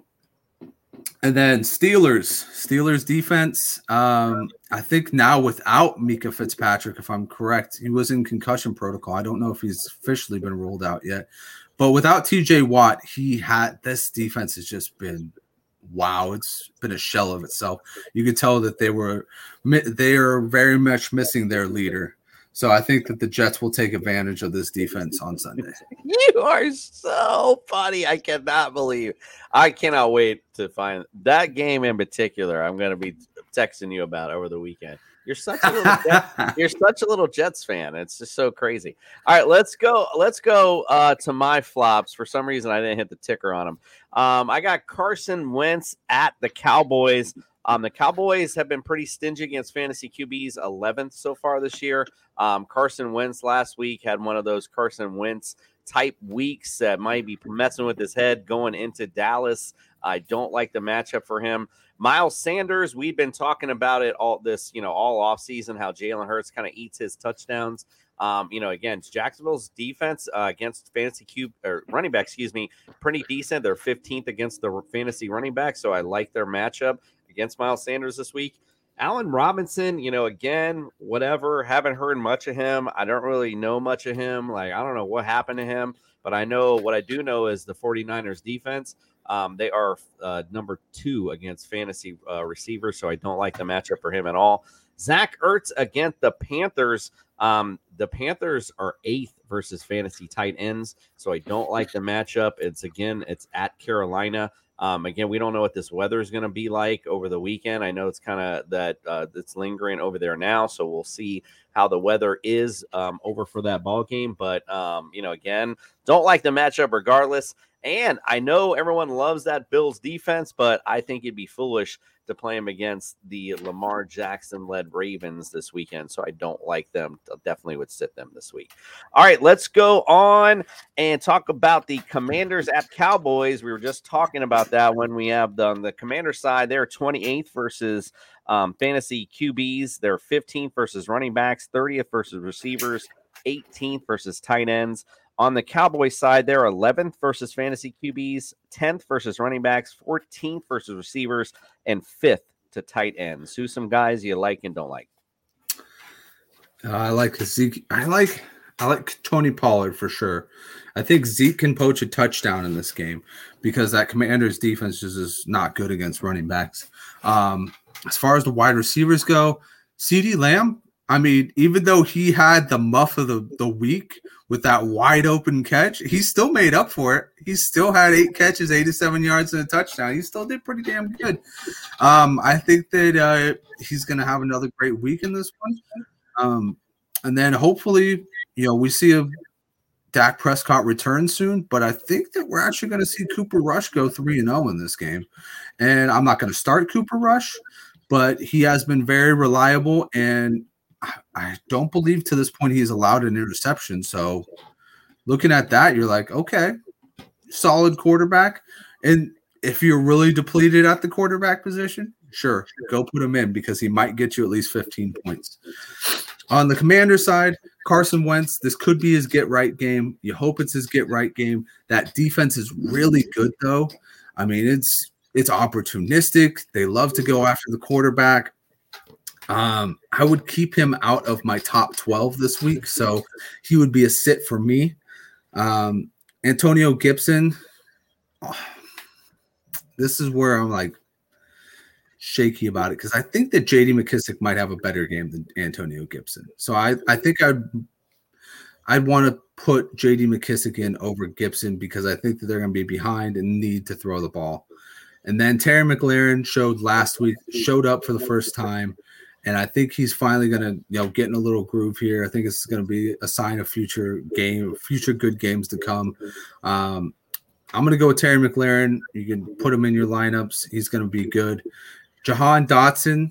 And then Steelers, Steelers defense. Um, I think now without Mika Fitzpatrick, if I'm correct, he was in concussion protocol. I don't know if he's officially been ruled out yet. But without T J Watt, he had this defense has just been wow. It's been a shell of itself. You could tell that they were they are very much missing their leader. So I think that the Jets will take advantage of this defense on Sunday. You are so funny. I cannot believe. I cannot wait to find that game in particular. I'm going to be texting you about over the weekend. You're such a little Jets, you're such a little Jets fan. It's just so crazy. All right, let's go. Let's go uh, to my flops. For some reason, I didn't hit the ticker on them. Um, I got Carson Wentz at the Cowboys. Um, the Cowboys have been pretty stingy against fantasy Q Bs, eleventh so far this year. Um, Carson Wentz last week had one of those Carson Wentz type weeks that might be messing with his head going into Dallas. I don't like the matchup for him. Miles Sanders, we've been talking about it all this, you know, all offseason, how Jalen Hurts kind of eats his touchdowns. Um, you know, again, Jacksonville's defense uh, against fantasy Q or running back, excuse me, pretty decent. They're fifteenth against the fantasy running back, so I like their matchup against Miles Sanders this week. Allen Robinson, you know, again, whatever. Haven't heard much of him. I don't really know much of him. Like, I don't know what happened to him, but I know what I do know is the 49ers defense. Um, they are uh, number two against fantasy uh, receivers, so I don't like the matchup for him at all. Zach Ertz against the Panthers. Um, the Panthers are eighth versus fantasy tight ends, so I don't like the matchup. It's, again, it's at Carolina. Um, again, we don't know what this weather is going to be like over the weekend. I know it's kind of that uh, it's lingering over there now, so we'll see how the weather is um, over for that ball game. But, um, you know, again, don't like the matchup regardless. And I know everyone loves that Bills defense, but I think it'd be foolish to play them against the Lamar Jackson-led Ravens this weekend, so I don't like them. I definitely would sit them this week. All right, let's go on and talk about the Commanders at Cowboys. We were just talking about that when we have the, on the Commander side. They're twenty-eighth versus um, fantasy Q Bs. They're fifteenth versus running backs, thirtieth versus receivers, eighteenth versus tight ends. On the Cowboys side, they're eleventh versus fantasy Q Bs, tenth versus running backs, fourteenth versus receivers, and fifth to tight ends. Who's some guys you like and don't like? Uh, I like Zeke. I like I like Tony Pollard for sure. I think Zeke can poach a touchdown in this game because that Commanders defense just is not good against running backs. Um, as far as the wide receivers go, CeeDee Lamb, I mean, even though he had the muff of the, the week with that wide open catch, he still made up for it. He still had eight catches, eighty-seven yards, and a touchdown. He still did pretty damn good. Um, I think that uh, he's going to have another great week in this one. Um, and then hopefully, you know, we see a Dak Prescott return soon, but I think that we're actually going to see Cooper Rush go three and oh in this game. And I'm not going to start Cooper Rush, but he has been very reliable, and I don't believe to this point he's allowed an interception. So looking at that, you're like, okay, solid quarterback. And if you're really depleted at the quarterback position, sure, go put him in because he might get you at least fifteen points. On the Commander side, Carson Wentz, this could be his get-right game. You hope it's his get-right game. That defense is really good, though. I mean, it's it's opportunistic. They love to go after the quarterback. Um, I would keep him out of my top twelve this week, so he would be a sit for me. Um, Antonio Gibson, oh, this is where I'm like shaky about it because I think that J D McKissic might have a better game than Antonio Gibson. So I, I think I'd I'd want to put J D McKissic in over Gibson because I think that they're going to be behind and need to throw the ball. And then Terry McLaurin showed last week, showed up for the first time. And I think he's finally going to, you know, get in a little groove here. I think it's going to be a sign of future game, future good games to come. Um, I'm going to go with Terry McLaurin. You can put him in your lineups. He's going to be good. Jahan Dotson,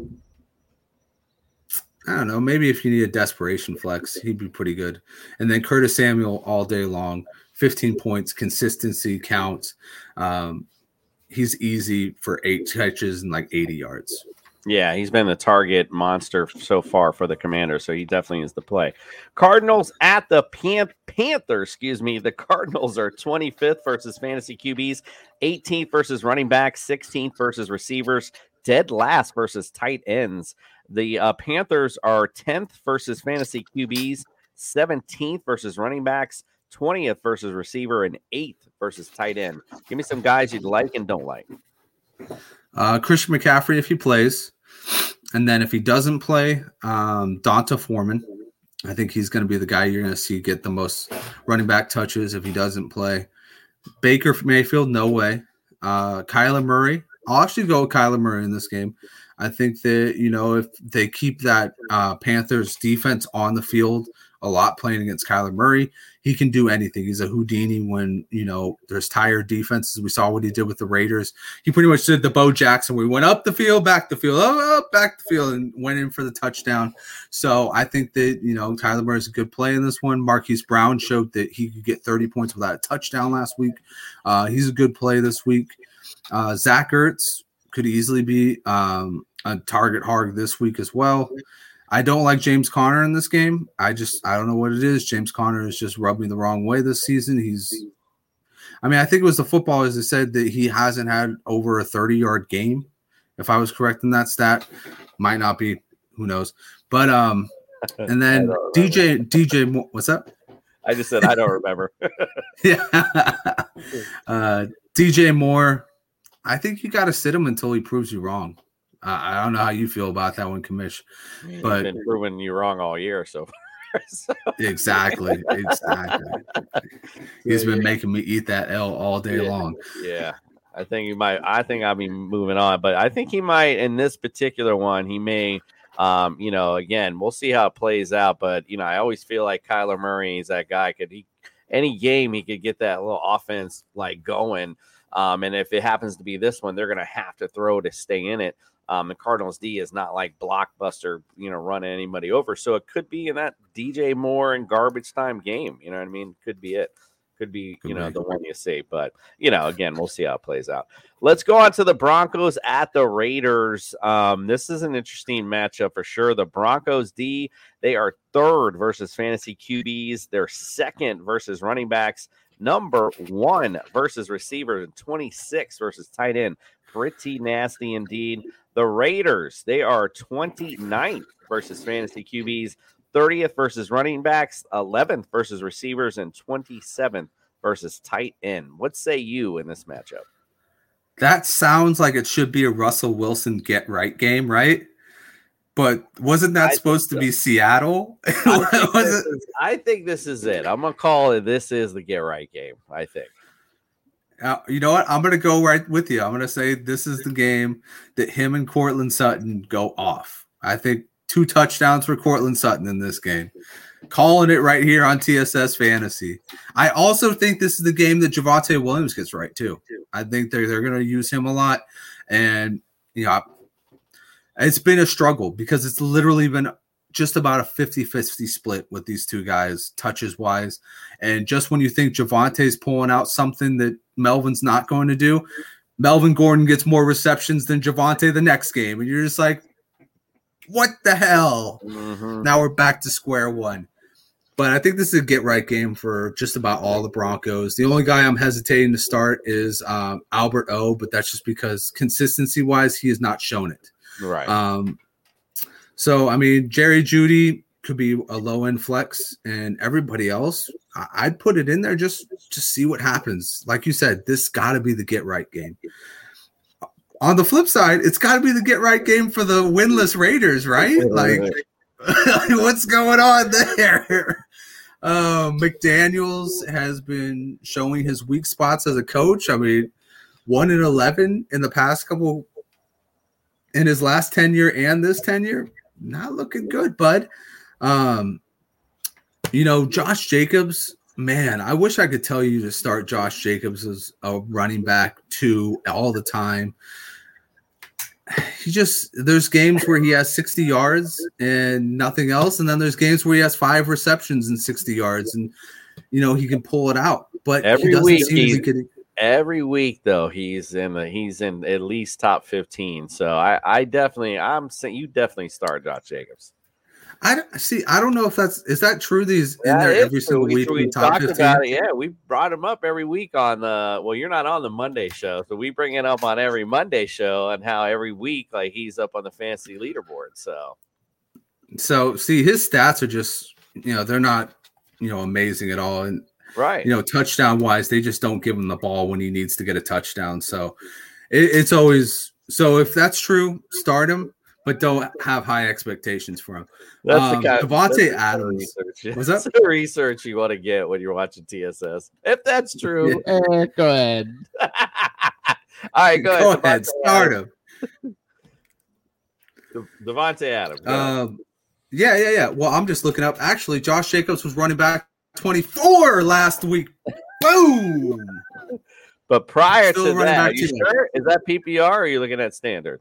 I don't know. Maybe if you need a desperation flex, he'd be pretty good. And then Curtis Samuel all day long, fifteen points, consistency counts. Um, he's easy for eight catches and like eighty yards. Yeah, he's been the target monster so far for the Commanders, so he definitely is the play. Cardinals at the Pan- Panthers, excuse me. The Cardinals are twenty-fifth versus fantasy Q Bs, eighteenth versus running backs, sixteenth versus receivers, dead last versus tight ends. The uh, Panthers are tenth versus fantasy Q Bs, seventeenth versus running backs, twentieth versus receiver, and eighth versus tight end. Give me some guys you'd like and don't like. Uh, Christian McCaffrey, if he plays. And then if he doesn't play, um, Donta Foreman. I think he's going to be the guy you're going to see get the most running back touches if he doesn't play. Baker Mayfield, no way. Uh, Kyler Murray. I'll actually go with Kyler Murray in this game. I think that, you know, if they keep that uh, Panthers defense on the field a lot playing against Kyler Murray, he can do anything. He's a Houdini when, you know, there's tired defenses. We saw what he did with the Raiders. He pretty much did the Bo Jackson where he went up the field, back the field, up, back the field, and went in for the touchdown. So I think that, you know, Kyler Murray is a good play in this one. Marquise Brown showed that he could get thirty points without a touchdown last week. Uh, he's a good play this week. Uh, Zach Ertz could easily be um, a target hog this week as well. I don't like James Conner in this game. I just, I don't know what it is. James Conner has just rubbed me the wrong way this season. He's, I mean, I think it was the footballers that said that he hasn't had over a thirty-yard game. If I was correct in that stat, might not be. Who knows? But, um, and then D J, D J, what's up? I just said I don't remember. Yeah. uh, D J Moore, I think you got to sit him until he proves you wrong. Uh, I don't know how you feel about that one, Commish. But I've been proving you wrong all year so far. So. Exactly. Exactly. He's been making me eat that L all day yeah. long. Yeah. I think he might. I think I'll be moving on, but I think he might in this particular one. He may, um, you know, again, we'll see how it plays out. But you know, I always feel like Kyler Murray is that guy. Could he any game he could get that little offense like going. Um, and if it happens to be this one, they're going to have to throw to stay in it. Um, the Cardinals D is not like blockbuster, you know, running anybody over. So it could be in that D J Moore and garbage time game. You know what I mean? Could be it. Could be, you know, the one you see. But, you know, again, we'll see how it plays out. Let's go on to the Broncos at the Raiders. Um, this is an interesting matchup for sure. The Broncos D, they are third versus fantasy Q Bs. They're second versus running backs. Number one versus receiver. And twenty-six versus tight end. Pretty nasty indeed. The Raiders, they are twenty-ninth versus fantasy Q Bs. thirtieth versus running backs, eleventh versus receivers, and twenty-seventh versus tight end. What say you in this matchup? That sounds like it should be a Russell Wilson get right game, right? But wasn't that I supposed to be Seattle? I think, Was it? Is, I think this is it. I'm going to call it this is the get right game, I think. Uh, you know what? I'm going to go right with you. I'm going to say this is the game that him and Cortland Sutton go off. I think two touchdowns for Cortland Sutton in this game. Calling it right here on T S S Fantasy. I also think this is the game that Javonte Williams gets right, too. I think they're, they're going to use him a lot. And, you know, it's been a struggle because it's literally been just about a fifty-fifty split with these two guys, touches-wise. And just when you think Javonte's pulling out something that Melvin's not going to do, Melvin Gordon gets more receptions than Javonte the next game. And you're just like, what the hell? Mm-hmm. Now we're back to square one. But I think this is a get-right game for just about all the Broncos. The only guy I'm hesitating to start is um, Albert O, but that's just because consistency-wise, he has not shown it. Right. Um, so, I mean, Jerry Jeudy could be a low-end flex, and everybody else, I- I'd put it in there just to see what happens. Like you said, this got to be the get-right game. On the flip side, it's got to be the get-right game for the winless Raiders, right? Like, what's going on there? Uh, McDaniels has been showing his weak spots as a coach. I mean, one and eleven in the past couple in his last tenure and this tenure, not looking good, bud. Um, you know, Josh Jacobs, man, I wish I could tell you to start Josh Jacobs as a running back two all the time. He just, there's games where he has sixty yards and nothing else. And then there's games where he has five receptions and sixty yards and, you know, he can pull it out. But every he doesn't week, seem to he's, be getting. Every week, though, he's in the, he's in at least top fifteen. So I, I definitely, I'm saying you definitely start Josh Jacobs. I don't, see. I don't know if that's is that true. These in Yeah, there it is every true. single we, week. we in the top talked fifteen? about it. Yeah, we brought him up every week on the. Well, you're not on the Monday show, so we bring it up on every Monday show and how every week like he's up on the fantasy leaderboard. So, so see, his stats are just you know they're not you know amazing at all, and right, you know touchdown wise, they just don't give him the ball when he needs to get a touchdown. So it, it's always so if that's true, start him. But don't have high expectations for him. That's um, the kind Devontae that's Adams. The was that's that the research you want to get when you're watching T S S? If that's true, yeah. Eh, go ahead. All right, go, go ahead. ahead, Devontae start Adams. him. De- Devontae Adams. go ahead. Um, yeah, yeah, yeah. Well, I'm just looking up. Actually, Josh Jacobs was running back twenty-four last week. Boom. But prior Still to running that, are back you two. sure? Is that P P R or are you looking at standard?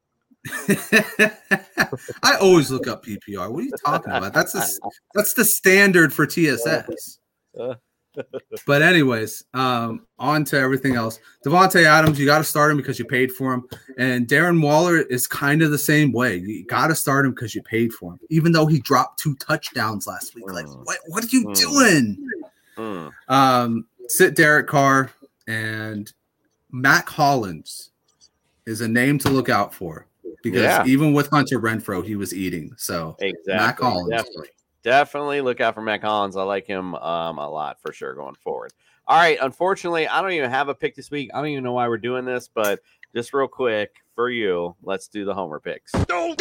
I always look up P P R. What are you talking about? That's the that's the standard for T S S. But anyways, um, on to everything else. Devontae Adams, you got to start him because you paid for him, and Darren Waller is kind of the same way. You got to start him because you paid for him, even though he dropped two touchdowns last week. Like, what? What are you Mm. doing? Mm. Um, sit Derek Carr and Mac Hollins is a name to look out for. Because Yeah. even with Hunter Renfrow, he was eating. So Exactly. Mac Hollins. Definitely. Definitely look out for Mac Hollins. I like him um, a lot for sure going forward. All right. Unfortunately, I don't even have a pick this week. I don't even know why we're doing this, but just real quick for you, let's do the homer picks.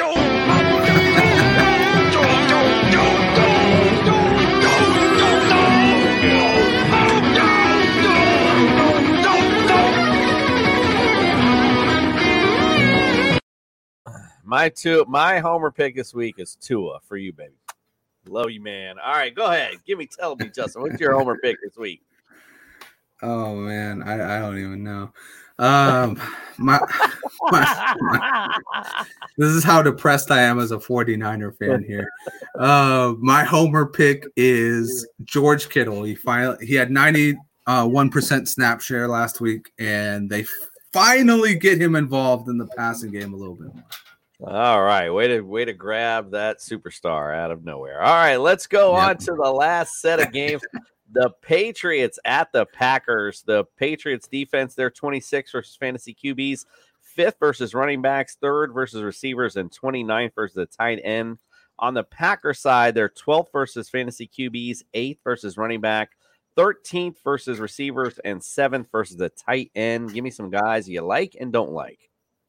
My two, my homer pick this week is Tua for you, baby. Love you, man. All right, go ahead. Give me, tell me, Justin, what's your homer pick this week? Oh man, I, I don't even know. Um, my, my, my this is how depressed I am as a 49er fan here. Uh, my homer pick is George Kittle. He finally he had ninety-one percent snap share last week, and they finally get him involved in the passing game a little bit more. All right, way to way to grab that superstar out of nowhere. All right, let's go Yep. on to the last set of games. The Patriots at the Packers. The Patriots defense, they're twenty-six versus fantasy Q Bs, fifth versus running backs, third versus receivers, and twenty-ninth versus the tight end. On the Packer side, they're twelfth versus fantasy Q Bs, eighth versus running back, thirteenth versus receivers, and seventh versus the tight end. Give me some guys you like and don't like.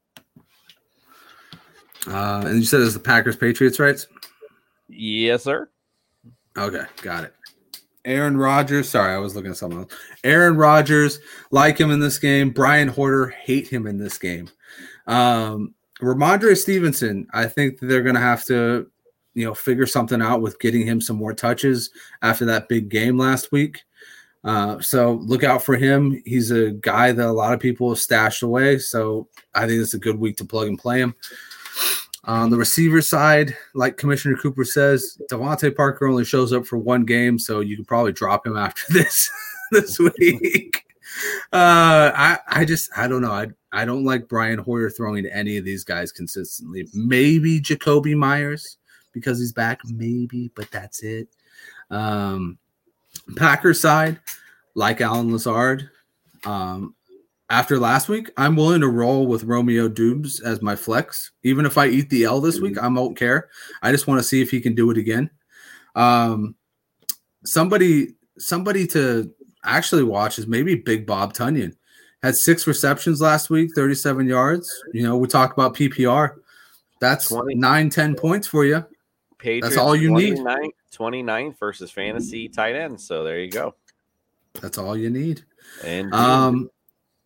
Uh, and you said it was the Packers Patriots, right? Yes, sir. Okay, got it. Aaron Rodgers. Sorry, I was looking at something else. Aaron Rodgers, like him in this game. Brian Hoyer, hate him in this game. Um, Ramondre Stevenson, I think they're going to have to, you know, figure something out with getting him some more touches after that big game last week. Uh, so look out for him. He's a guy that a lot of people have stashed away. So I think it's a good week to plug and play him. On the receiver side, like Commissioner Cooper says, Devontae Parker only shows up for one game, so you can probably drop him after this this week. Uh, I I just I don't know. I I don't like Brian Hoyer throwing to any of these guys consistently. Maybe Jacoby Myers because he's back, maybe, but that's it. Um, Packers side, like Alan Lazard. Um, After last week, I'm willing to roll with Romeo Dubes as my flex. Even if I eat the L this week, I won't care. I just want to see if he can do it again. Um, somebody, somebody to actually watch is maybe Big Bob Tunyon. Had six receptions last week, thirty-seven yards. You know, we talk about P P R. That's twenty nine, ten points for you. Patriots, That's all you need. twenty-ninth, twenty-ninth versus fantasy tight end. So there you go. That's all you need. And Um,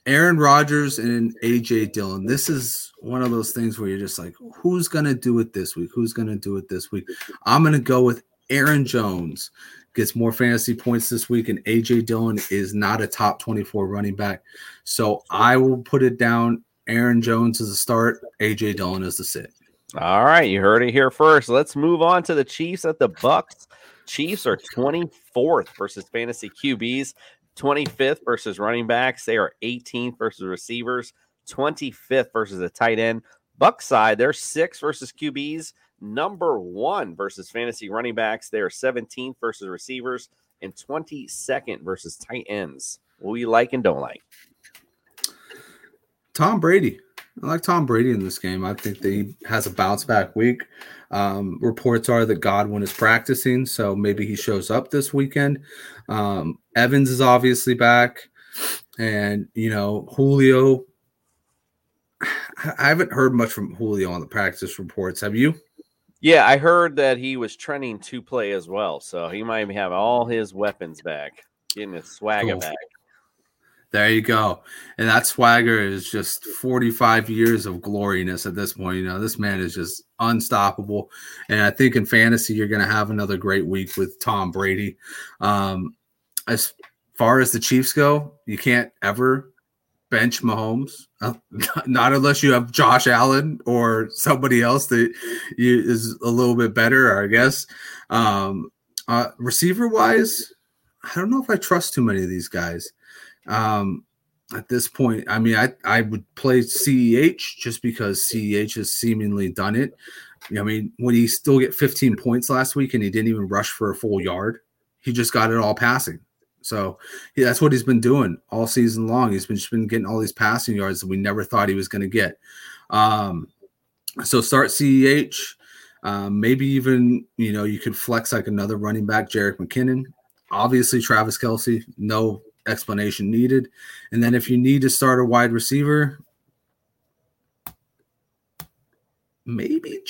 Aaron Rodgers and A J Dillon. This is one of those things where you're just like, who's going to do it this week? Who's going to do it this week? I'm going to go with Aaron Jones. Gets more fantasy points this week, and A J Dillon is not a top twenty-four running back. So I will put it down. Aaron Jones is a start. A J Dillon is the sit. All right, you heard it here first. Let's move on to the Chiefs at the Bucks. Chiefs are twenty-fourth versus fantasy Q Bs, twenty-fifth versus running backs. They are eighteenth versus receivers, twenty-fifth versus a tight end. Bucks side, they're sixth versus Q Bs, number one versus fantasy running backs. They are seventeenth versus receivers, and twenty-second versus tight ends. What do you like and don't like? Tom Brady. I like Tom Brady in this game. I think that he has a bounce back week. Um, reports are that Godwin is practicing, so maybe he shows up this weekend. Um, Evans is obviously back, and you know Julio. I haven't heard much from Julio on the practice reports. Have you? Yeah, I heard that he was trending to play as well, so he might have all his weapons back, getting his swagger Cool. back. There you go. And that swagger is just forty-five years of gloriness at this point. You know, this man is just unstoppable. And I think in fantasy, you're going to have another great week with Tom Brady. Um, as far as the Chiefs go, you can't ever bench Mahomes, uh, not unless you have Josh Allen or somebody else that you, is a little bit better, I guess. Um, uh, receiver-wise, I don't know if I trust too many of these guys. Um, at this point, I mean, I, I would play C E H just because C E H has seemingly done it. I mean, when he still get fifteen points last week and he didn't even rush for a full yard, he just got it all passing. So yeah, that's what he's been doing all season long. He's been just been getting all these passing yards that we never thought he was going to get. Um, so start C E H. Um, maybe even, you know, you could flex like another running back, Jerick McKinnon. Obviously, Travis Kelce, no explanation needed. And then if you need to start a wide receiver, maybe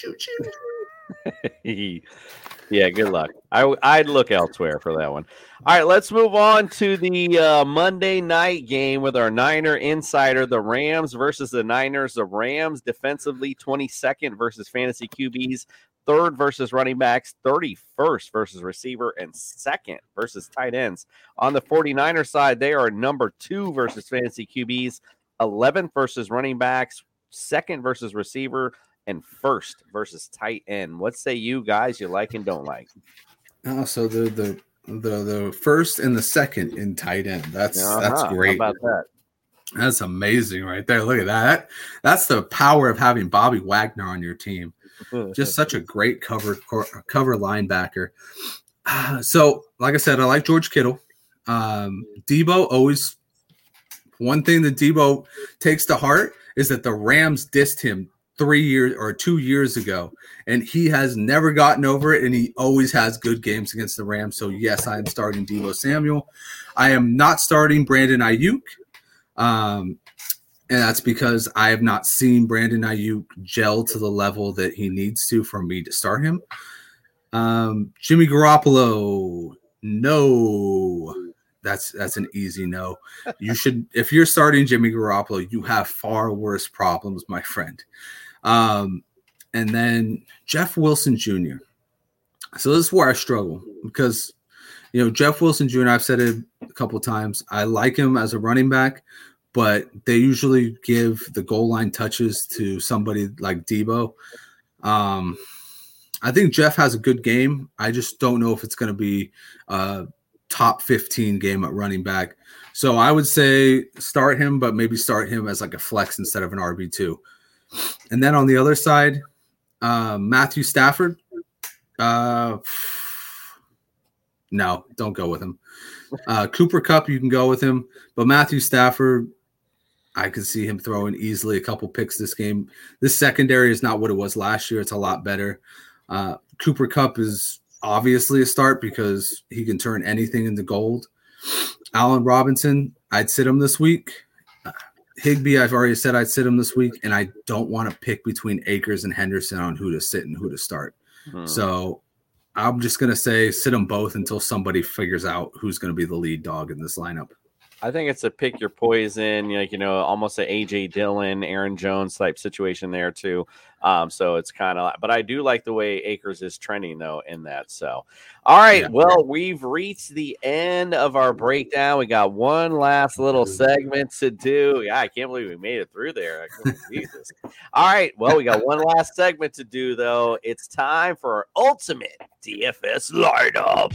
Juju. Yeah, good luck. I, I'd look elsewhere for that one. All right, let's move on to the uh, Monday night game with our Niner insider, the Rams versus the Niners. The Rams defensively twenty-second versus fantasy Q Bs, third versus running backs, thirty-first versus receiver, and second versus tight ends. On the 49er side, they are number two versus fantasy Q Bs, eleventh versus running backs, second versus receiver, and first versus tight end. What say you guys you like and don't like? Oh, so the the the the first and the second in tight end. That's uh-huh. that's great. How about that? That's amazing right there. Look at that. That's the power of having Bobby Wagner on your team. Just such a great cover cover linebacker. Uh, so, like I said, I like George Kittle. Um, Debo always one thing that Debo takes to heart is that the Rams dissed him three years or two years ago, and he has never gotten over it, and he always has good games against the Rams. So, yes, I am starting Debo Samuel. I am not starting Brandon Ayuk. Um, And that's because I have not seen Brandon Ayuk gel to the level that he needs to for me to start him. Um, Jimmy Garoppolo, no. That's that's an easy no. You should, if you're starting Jimmy Garoppolo, you have far worse problems, my friend. Um, and then Jeff Wilson Junior So this is where I struggle because, you know, Jeff Wilson Junior, I've said it a couple of times. I like him as a running back, but they usually give the goal line touches to somebody like Debo. Um, I think Jeff has a good game. I just don't know if it's going to be a top fifteen game at running back. So I would say start him, but maybe start him as like a flex instead of an R B two. And then on the other side, uh, Matthew Stafford. Uh, no, don't go with him. Uh, Cooper Kupp, you can go with him. But Matthew Stafford, I could see him throwing easily a couple picks this game. This secondary is not what it was last year. It's a lot better. Uh, Cooper Kupp is obviously a start because he can turn anything into gold. Allen Robinson, I'd sit him this week. Uh, Higbee, I've already said I'd sit him this week, and I don't want to pick between Akers and Henderson on who to sit and who to start. Hmm. So I'm just going to say sit them both until somebody figures out who's going to be the lead dog in this lineup. I think it's a pick your poison, like, you know, almost a A J Dillon, Aaron Jones type situation there too. Um, so it's kind of, but I do like the way Akers is trending though in that. So, all right, Yeah. well, we've reached the end of our breakdown. We got one last little segment to do. Yeah, I can't believe we made it through there. I couldn't believe this. All right, well, we got one last segment to do though. It's time for our ultimate D F S lineup.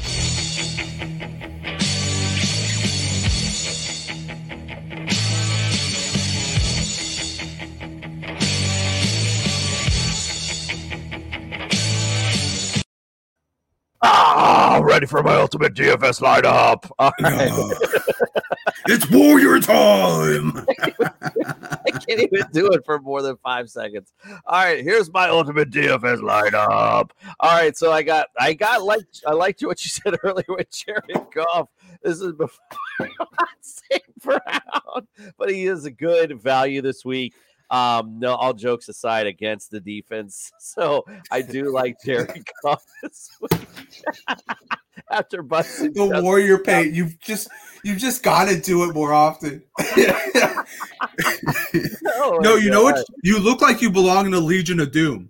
Ah, ready for my ultimate D F S lineup. All right. It's warrior time. I can't even do it for more than five seconds. All right, here's my ultimate D F S lineup. All right, so I got, I got like, I liked what you said earlier with Jared Goff. This is before Saint Brown, but he is a good value this week. Um, no, all jokes aside, against the defense. So I do like Jared Goff this week. After busting The warrior paint. You've just you've just got to do it more often. Oh, No, you know God. what? You look like you belong in the Legion of Doom.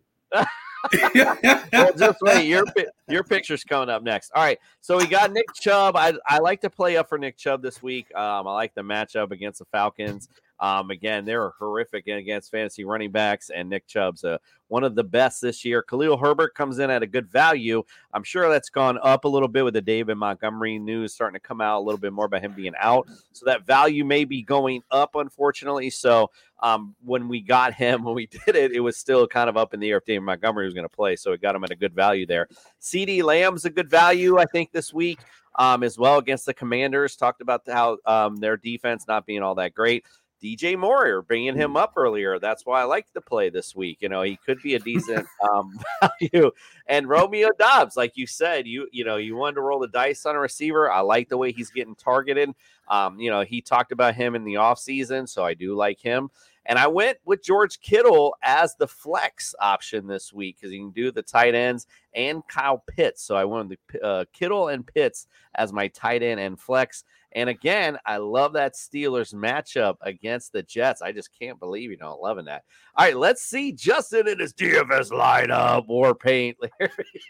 Well, just wait. Your pi- your picture's coming up next. All right. So we got Nick Chubb. I I like to play up for Nick Chubb this week. Um, I like the matchup against the Falcons. Um, again, they're horrific against fantasy running backs, and Nick Chubb's uh, one of the best this year. Khalil Herbert comes in at a good value. I'm sure that's gone up a little bit with the David Montgomery news starting to come out a little bit more about him being out. So that value may be going up, unfortunately. So um, when we got him, when we did it, it was still kind of up in the air if David Montgomery was going to play. So it got him at a good value there. CeeDee Lamb's a good value, I think, this week um, as well against the Commanders. Talked about how um, their defense not being all that great. D J Moore, bringing him up earlier. That's why I like the play this week. You know, he could be a decent um, value. And Romeo Doubs, like you said, you you know, you wanted to roll the dice on a receiver. I like the way he's getting targeted. Um, you know, he talked about him in the offseason, so I do like him. And I went with George Kittle as the flex option this week because you can do the tight ends and Kyle Pitts. So I went with uh, Kittle and Pitts as my tight end and flex. And again, I love that Steelers matchup against the Jets. I just can't believe you don't loving that. All right, let's see Justin in his D F S lineup. War paint. There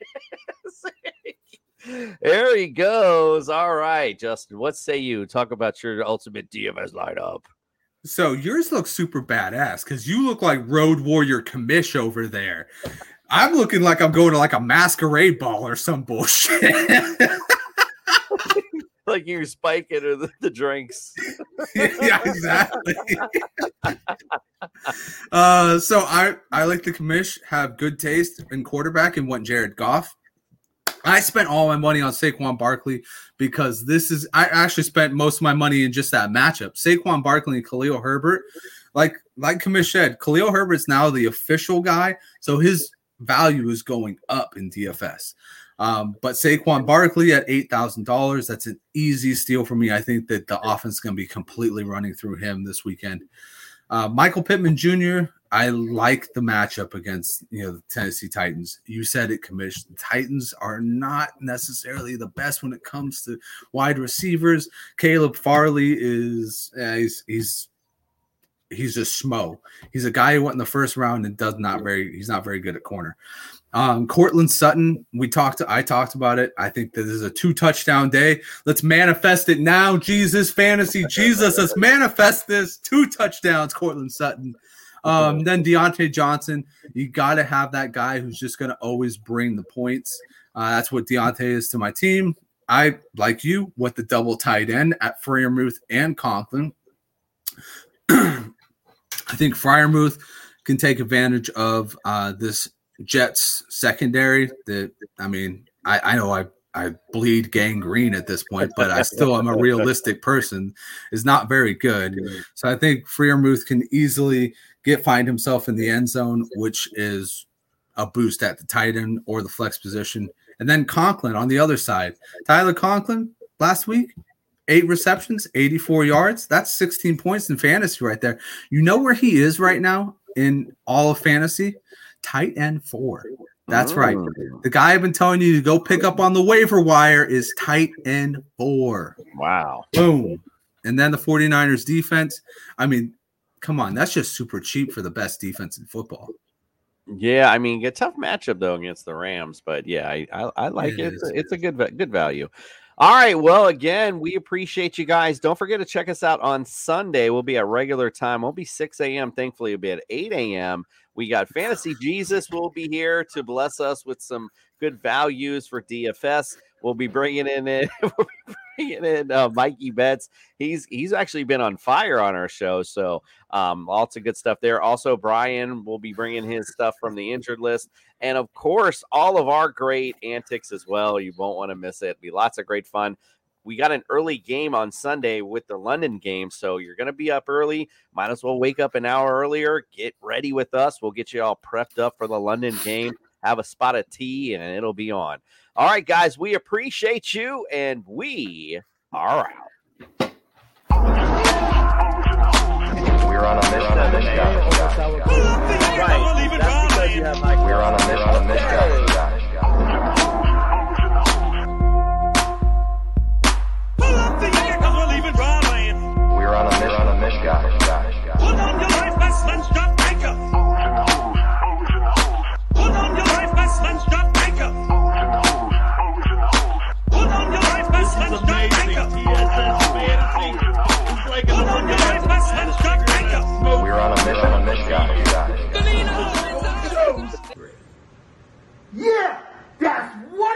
he is. There he goes. All right, Justin, what say you? Talk about your ultimate D F S lineup. So yours looks super badass because you look like Road Warrior Commish over there. I'm looking like I'm going to like a masquerade ball or some bullshit. Like you're spiking the, the drinks. Yeah, exactly. uh, so I, I like the commish, have good taste in quarterback and went Jared Goff. I spent all my money on Saquon Barkley because this is I actually spent most of my money in just that matchup. Saquon Barkley and Khalil Herbert. Like like Commish said, Khalil Herbert's now the official guy, so his value is going up in D F S. Um, but Saquon Barkley at eight thousand dollars, that's an easy steal for me. I think that the offense is going to be completely running through him this weekend. Uh, Michael Pittman Junior, I like the matchup against you know the Tennessee Titans. You said it, Commish. The Titans are not necessarily the best when it comes to wide receivers. Caleb Farley is uh, he's he's he's a schmo. He's a guy who went in the first round and does not very he's not very good at corner. Um, Cortland Sutton, we talked. I talked about it. I think that this is a two touchdown day. Let's manifest it now, Jesus fantasy, Jesus. Let's manifest this. Two touchdowns, Cortland Sutton. Um, then Deontay Johnson. You got to have that guy who's just going to always bring the points. Uh, that's what Deontay is to my team. I like you with the double tight end at Freiermuth and Conklin. I think Freiermuth can take advantage of uh, this Jets secondary. That I mean, I, I know I, I bleed gangrene at this point, but I still am a realistic person. Is not very good. So I think Freiermuth can easily get find himself in the end zone, which is a boost at the tight end or the flex position. And then Conklin on the other side. Tyler Conklin last week, eight receptions, eighty-four yards. That's sixteen points in fantasy right there. You know where he is right now in all of fantasy? Tight end four. That's oh. right. The guy I've been telling you to go pick up on the waiver wire is tight end four. Wow. Boom. And then the 49ers defense. I mean, come on, that's just super cheap for the best defense in football. Yeah, I mean, a tough matchup though against the Rams, but yeah, I I, I like it. It It's is. a, it's a good good value. All right, well, again, we appreciate you guys. Don't forget to check us out on Sunday. We'll be at regular time. We'll be six a.m. Thankfully, it'll be at eight a.m. We got Fantasy Jesus will be here to bless us with some good values for D F S. We'll be bringing in it. We'll be bringing in uh, Mikey Betts. He's he's actually been on fire on our show, so um, lots of good stuff there. Also, Brian will be bringing his stuff from the injured list, and of course, all of our great antics as well. You won't want to miss it. It'll be lots of great fun. We got an early game on Sunday with the London game, so you're going to be up early. Might as well wake up an hour earlier. Get ready with us. We'll get you all prepped up for the London game. Have a spot of tea, and it'll be on. All right, guys, we appreciate you, and we are out. We're on a mission. Right. That's because you have like we're on a mission. On a mission. We're on a mission. On a mission. Put on your life vest and stop anchor. Put on your life vest and stop anchor. Put on your life vest and stop anchor. Put on your life vest and stop anchor. We're on a mission. On a mission. Yeah, that's what.